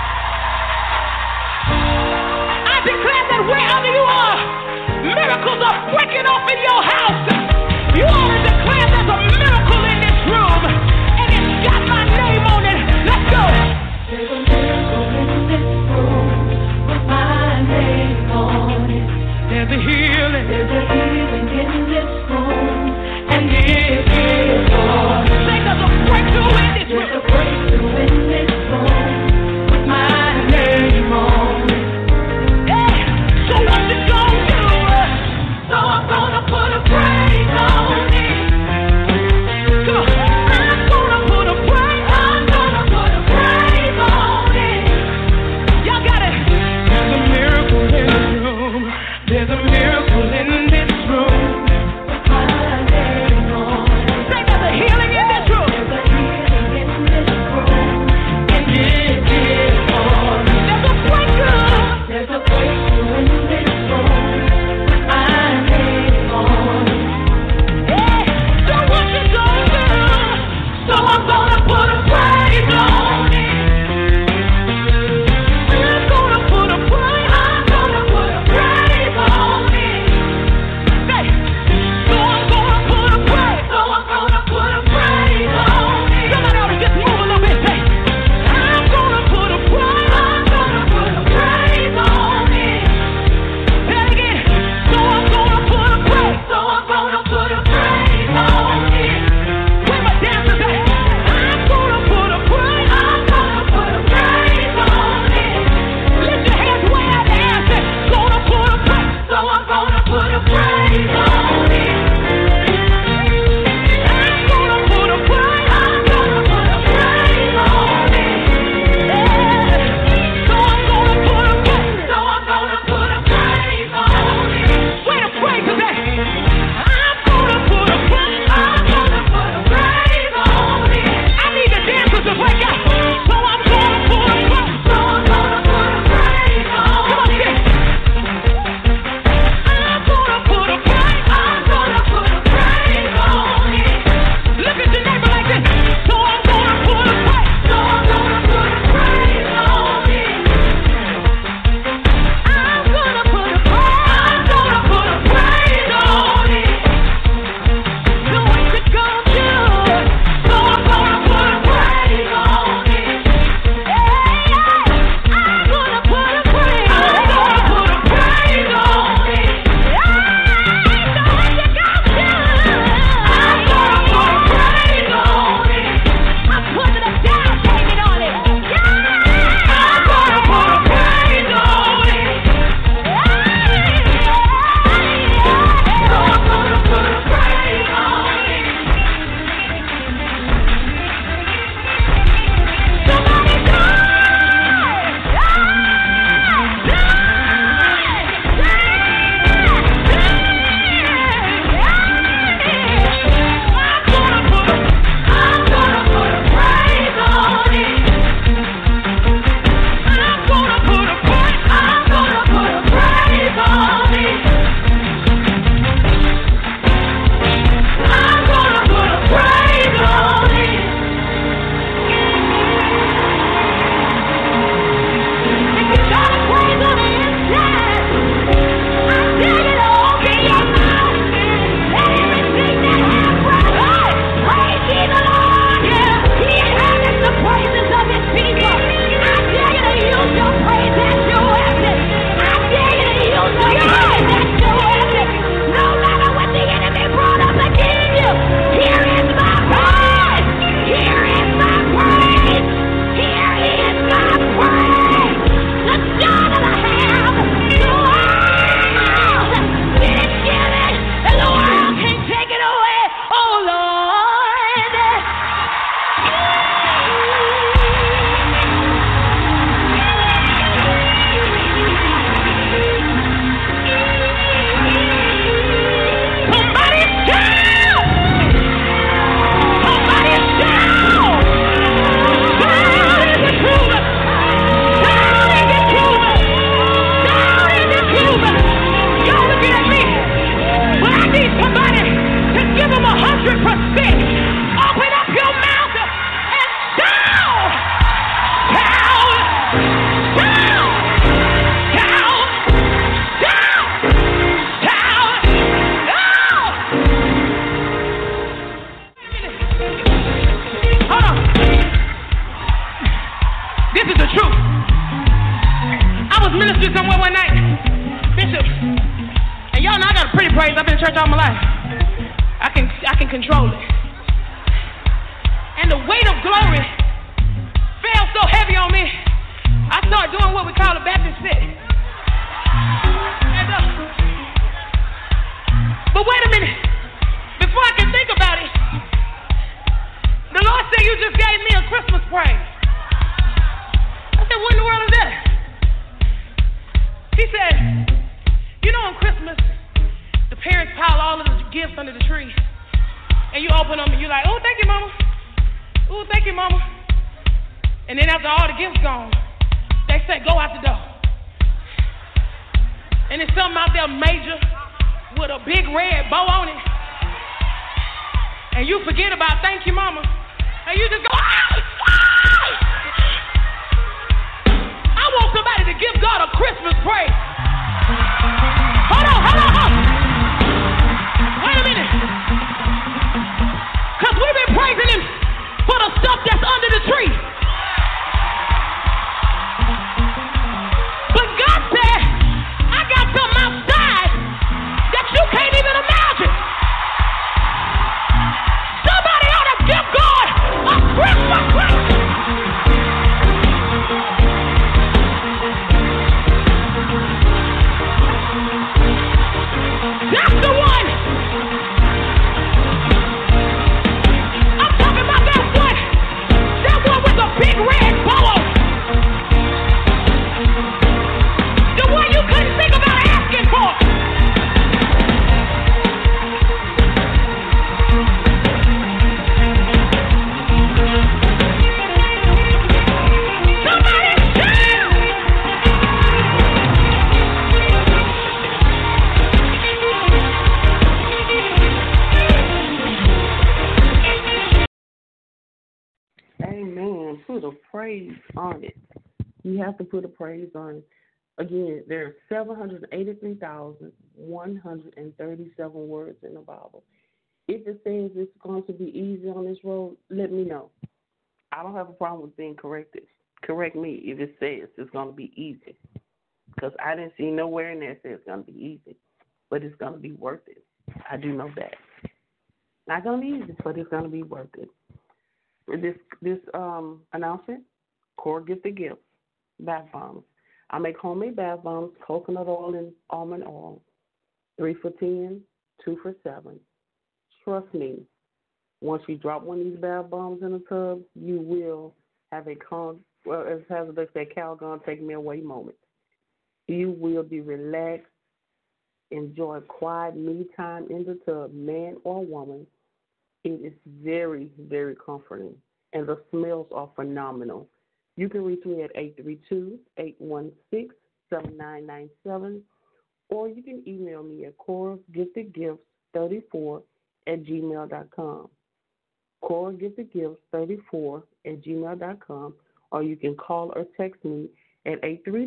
I declare that wherever you are, miracles are breaking off in your house. You ought to declare there's a miracle in this room, and it's got my name on it. Let's go. There's a miracle in this room with my name on it. There's a healing. There's a healing in this room, and it's here for me. Say there's a breakthrough in this There's a room. breakthrough in this room with my name on it. Yeah. So what you gonna do? So I'm gonna put a sick, open up your mouth and shout. Shout. Shout. Shout. Shout. Shout. Shout. Hold on. This is the truth. I was ministering somewhere one night, Bishop, and y'all know I got a pretty praise. I've been in church all my life. I can control it. And the weight of glory fell so heavy on me, I started doing what we call a Baptist fit. But wait a minute. Before I can think about it, the Lord said, you just gave me a Christmas praise. I said, what in the world is that? He said, you know on Christmas, the parents pile all of the gifts under the tree. And you open them and you're like, oh, thank you, mama. Oh, thank you, mama. And then after all the gifts gone, they say, go out the door. And there's something out there major with a big red bow on it. And you forget about thank you, mama. And you just go, ah! I want somebody to give God a Christmas praise. Hold on. Wait a minute. Because we've been praising him for the stuff that's under the tree. But God said, I got something outside that you can't even imagine. Somebody ought to give God a Christmas praise. That's the one. I'm talking about that one. That one with the big red bow on. The one you couldn't think about asking for. Somebody shout! Amen. Put a praise on it. You have to put a praise on it. Again, there are 783,137 words in the Bible. If it says it's going to be easy on this road, let me know. I don't have a problem with being corrected. Correct me if it says it's going to be easy. Because I didn't see nowhere in there that says it's going to be easy. But it's going to be worth it. I do know that. Not going to be easy, but it's going to be worth it. This announcement, Core Gifted Gifts, bath bombs. I make homemade bath bombs, coconut oil and almond oil, 3 for $10, 2 for $7. Trust me, once you drop one of these bath bombs in a tub, you will have as they say, Calgon take me away moment. You will be relaxed, enjoy quiet me time in the tub, man or woman. It is very, very comforting, and the smells are phenomenal. You can reach me at 832-816-7997, or you can email me at coregiftedgifts34@gmail.com. coregiftedgifts34@gmail.com, or you can call or text me at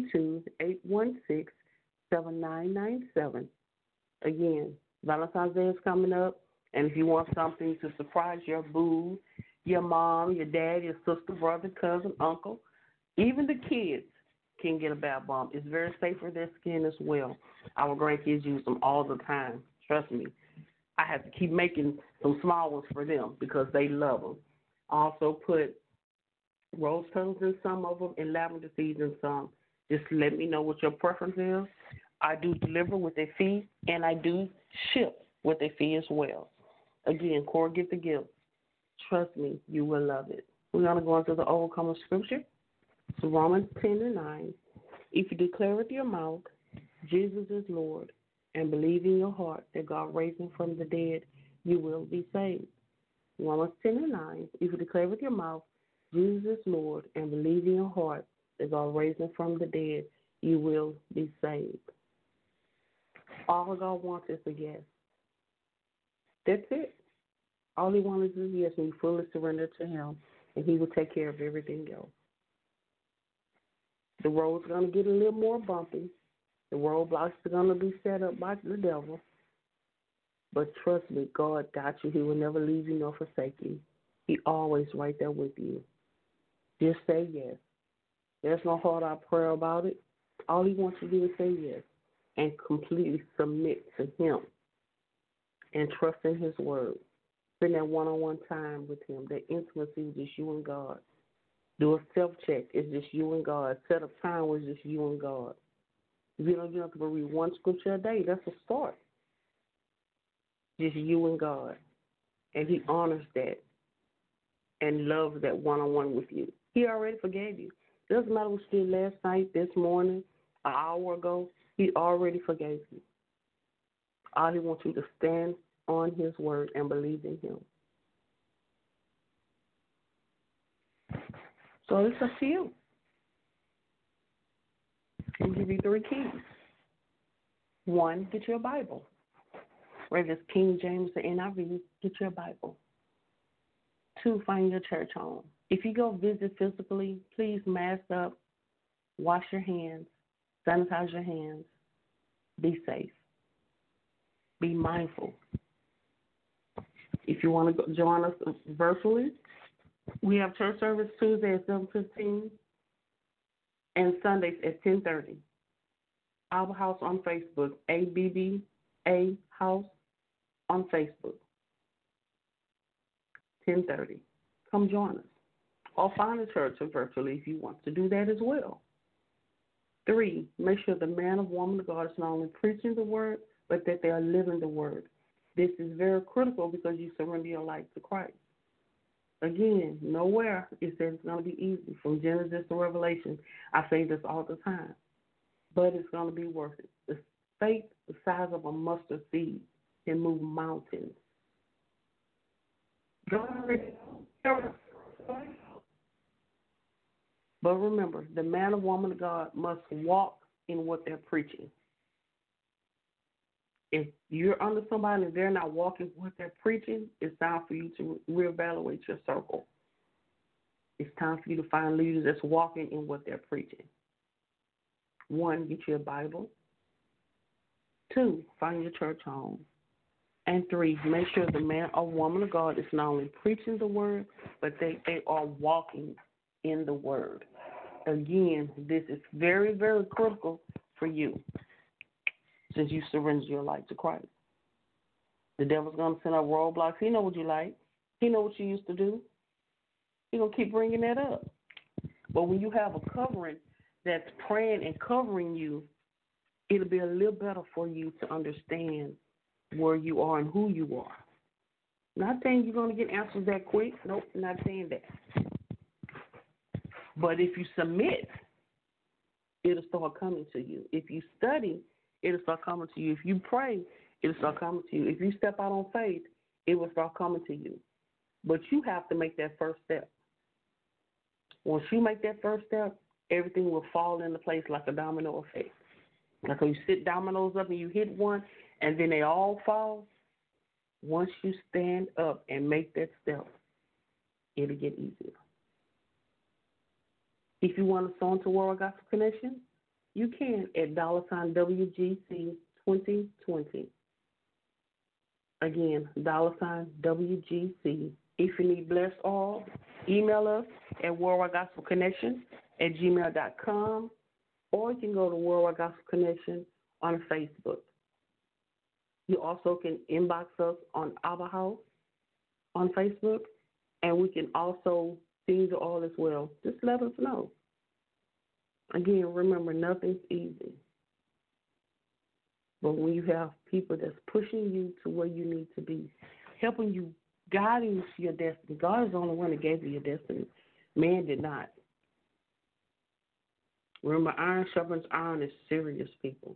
832-816-7997. Again, Valentine's Day is coming up. And if you want something to surprise your boo, your mom, your dad, your sister, brother, cousin, uncle, even the kids can get a bath bomb. It's very safe for their skin as well. Our grandkids use them all the time. Trust me. I have to keep making some small ones for them because they love them. I also put rose petals in some of them and lavender seeds in some. Just let me know what your preference is. I do deliver with a fee, and I do ship with a fee as well. Again, Core Gifted Gifts. Trust me, you will love it. We're going to go into the Old Common Scripture. It's Romans 10:9. If you declare with your mouth, Jesus is Lord, and believe in your heart that God raised him from the dead, you will be saved. Romans 10:9. If you declare with your mouth, Jesus is Lord, and believe in your heart that God raised him from the dead, you will be saved. All God wants is a yes. That's it. All he wants is yes, and you fully surrender to him, and he will take care of everything else. The road's going to get a little more bumpy. The roadblocks are going to be set up by the devil. But trust me, God got you. He will never leave you nor forsake you. He always right there with you. Just say yes. There's no hard-out prayer about it. All he wants you to do is say yes and completely submit to him and trust in his word. Spend that one-on-one time with him, that intimacy with just you and God. Do a self-check. It's just you and God. Set up time where it's just you and God. If you don't have to read one scripture a day, that's a start. Just you and God. And he honors that and loves that one-on-one with you. He already forgave you. It doesn't matter what you did last night, this morning, an hour ago. He already forgave you. All he wants you to stand on his word and believe in him. So it's up to you. I'll give you 3 keys. 1, get your Bible. Whether it's King James or NIV, get your Bible. 2, find your church home. If you go visit physically, please mask up, wash your hands, sanitize your hands, be safe, be mindful. If you want to join us virtually, we have church service Tuesday at 7:15 and Sundays at 10:30. Our House on Facebook, ABBA House on Facebook, 10:30. Come join us. Or find a church virtually if you want to do that as well. 3, make sure the man or woman of God is not only preaching the word, but that they are living the word. This is very critical because you surrender your life to Christ. Again, nowhere it says it's going to be easy. From Genesis to Revelation, I say this all the time. But it's going to be worth it. The faith the size of a mustard seed can move mountains. But remember, the man or woman of God must walk in what they're preaching. If you're under somebody and they're not walking what they're preaching, it's time for you to reevaluate your circle. It's time for you to find leaders that's walking in what they're preaching. 1, get you a Bible. 2, find your church home. And 3, make sure the man or woman of God is not only preaching the word, but they are walking in the word. Again, this is very, very critical for you since you surrendered your life to Christ. The devil's going to send up roadblocks. He know what you like. He know what you used to do. He's going to keep bringing that up. But when you have a covering that's praying and covering you, it'll be a little better for you to understand where you are and who you are. Not saying you're going to get answers that quick. Nope, not saying that. But if you submit, it'll start coming to you. If you study, it'll start coming to you. If you pray, it'll start coming to you. If you step out on faith, it will start coming to you. But you have to make that first step. Once you make that first step, everything will fall into place like a domino effect. Like when you sit dominoes up and you hit one, and then they all fall. Once you stand up and make that step, it'll get easier. If you want to sow into World Gospel Connection, you can at $WGC 2020. Again, $WGC. If you need blessed oil, email us at worldwidegospelconnection@gmail.com, or you can go to Worldwide Gospel Connection on Facebook. You also can inbox us on Abba House on Facebook, and we can also send the oil as well. Just let us know. Again, remember, nothing's easy. But when you have people that's pushing you to where you need to be, helping you, guiding you to your destiny, God is the only one that gave you your destiny. Man did not. Remember, iron sharpens iron is serious, people.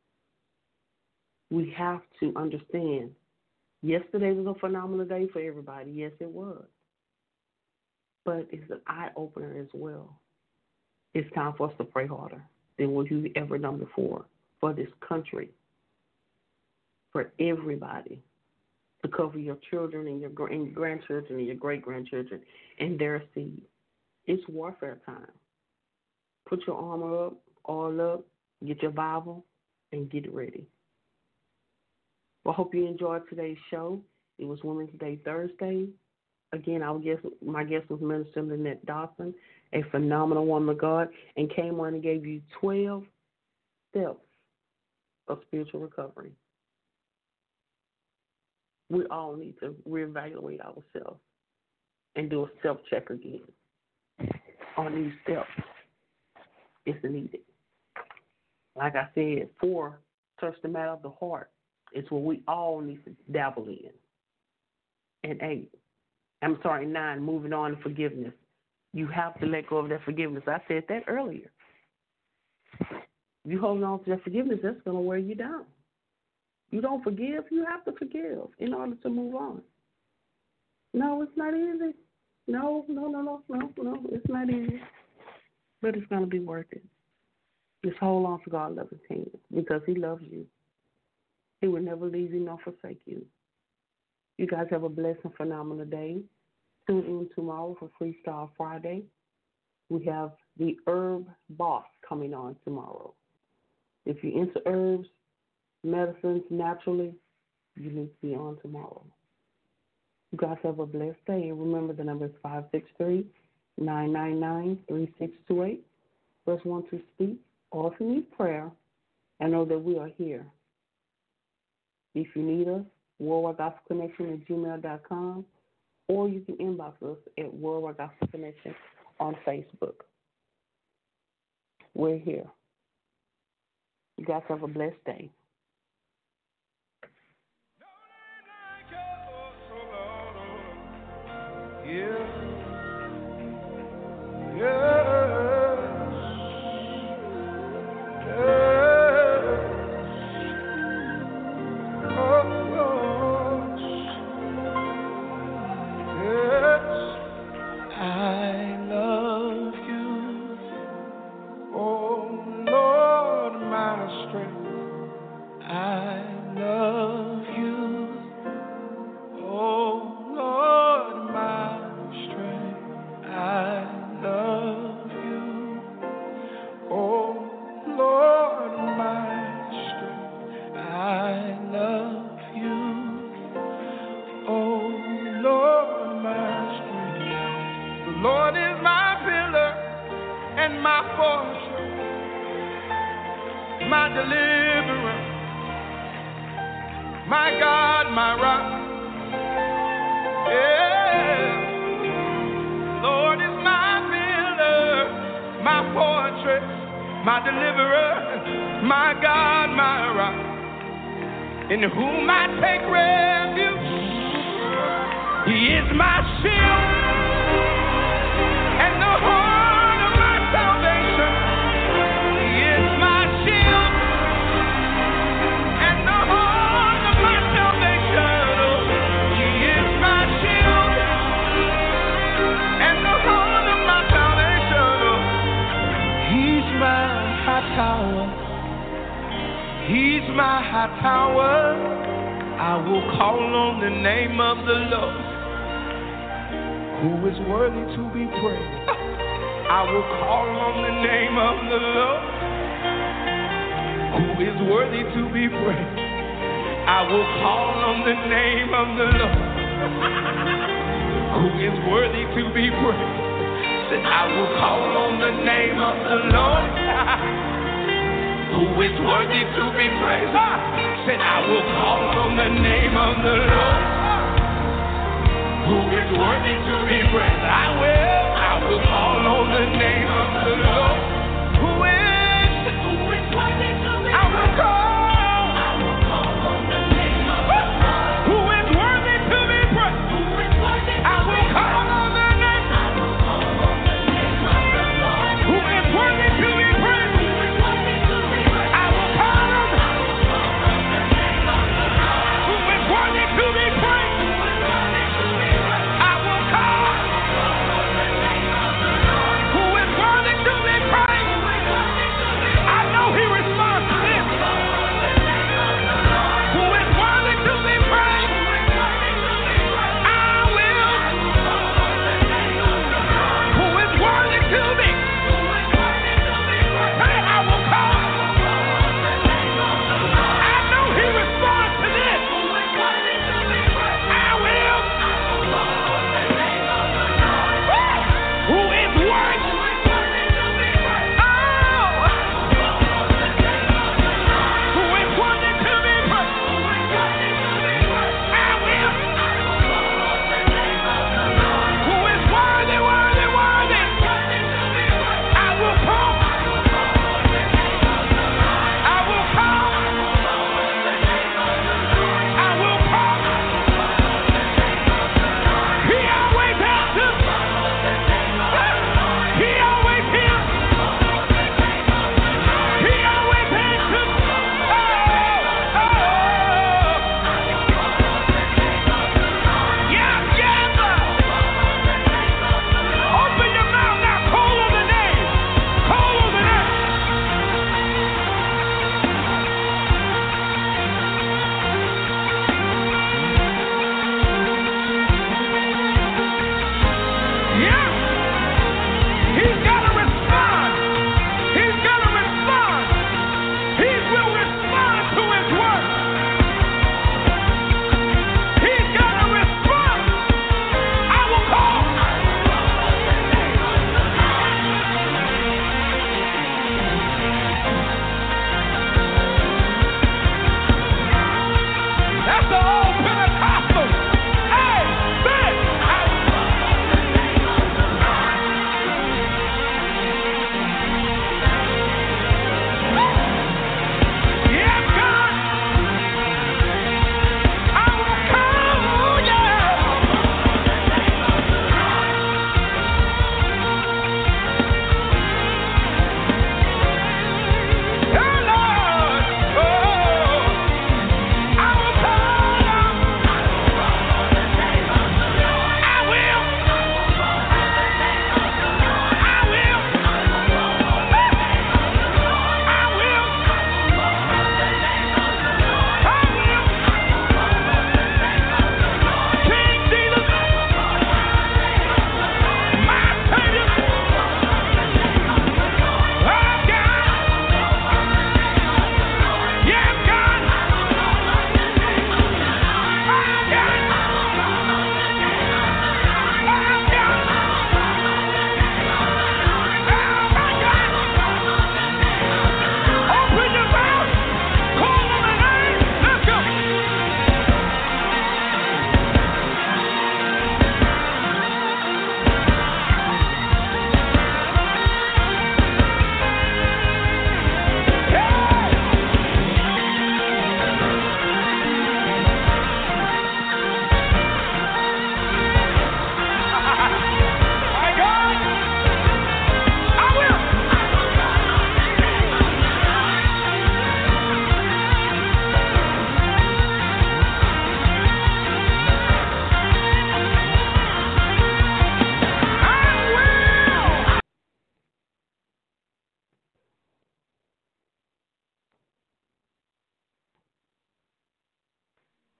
We have to understand. Yesterday was a phenomenal day for everybody. Yes, it was. But it's an eye-opener as well. It's time for us to pray harder than what you've ever done before for this country, for everybody. to cover your children and your grandchildren and your great-grandchildren and their seed. It's warfare time. Put your armor up, all up, get your Bible, and get ready. Well, I hope you enjoyed today's show. It was Women's Day Thursday. Again, my guest was Minister Lynette Dawson, a phenomenal woman of God, and came on and gave you 12 steps of spiritual recovery. We all need to reevaluate ourselves and do a self-check again on these steps. It's needed. Like I said, 4, touch the matter of the heart. It's what we all need to dabble in. And 9, moving on to forgiveness. You have to let go of that forgiveness. I said that earlier. You hold on to that forgiveness, that's going to wear you down. You don't forgive, you have to forgive in order to move on. No, it's not easy. No, it's not easy. But it's going to be worth it. Just hold on to God's loving hand because He loves you. He will never leave you nor forsake you. You guys have a blessed and phenomenal day. Tune in tomorrow for Freestyle Friday. We have the Herb Boss coming on tomorrow. If you're into herbs, medicines, naturally, you need to be on tomorrow. You guys have a blessed day. And remember, the number is 563-999-3628. Press 1 to speak or if you need prayer, and know that we are here. If you need us, worldwidegospelconnection@gmail.com, or you can inbox us at Worldwide Gospel Connection on Facebook. We're here. You guys have a blessed day. In whom I take refuge. He is my shield and the horn of my salvation. He is my shield and the horn of my salvation. He is my shield and the horn of my salvation. He's my high tower. He's my high tower. I will call on the name of the Lord, who is worthy to be praised. I will call on the name of the Lord, who is worthy to be praised. I will call on the name of the Lord, who is worthy to be praised. Said I will call on the name of the Lord, who is worthy to be praised. Said I will call on the name of the Lord, who is worthy to be praised. I will call on the name of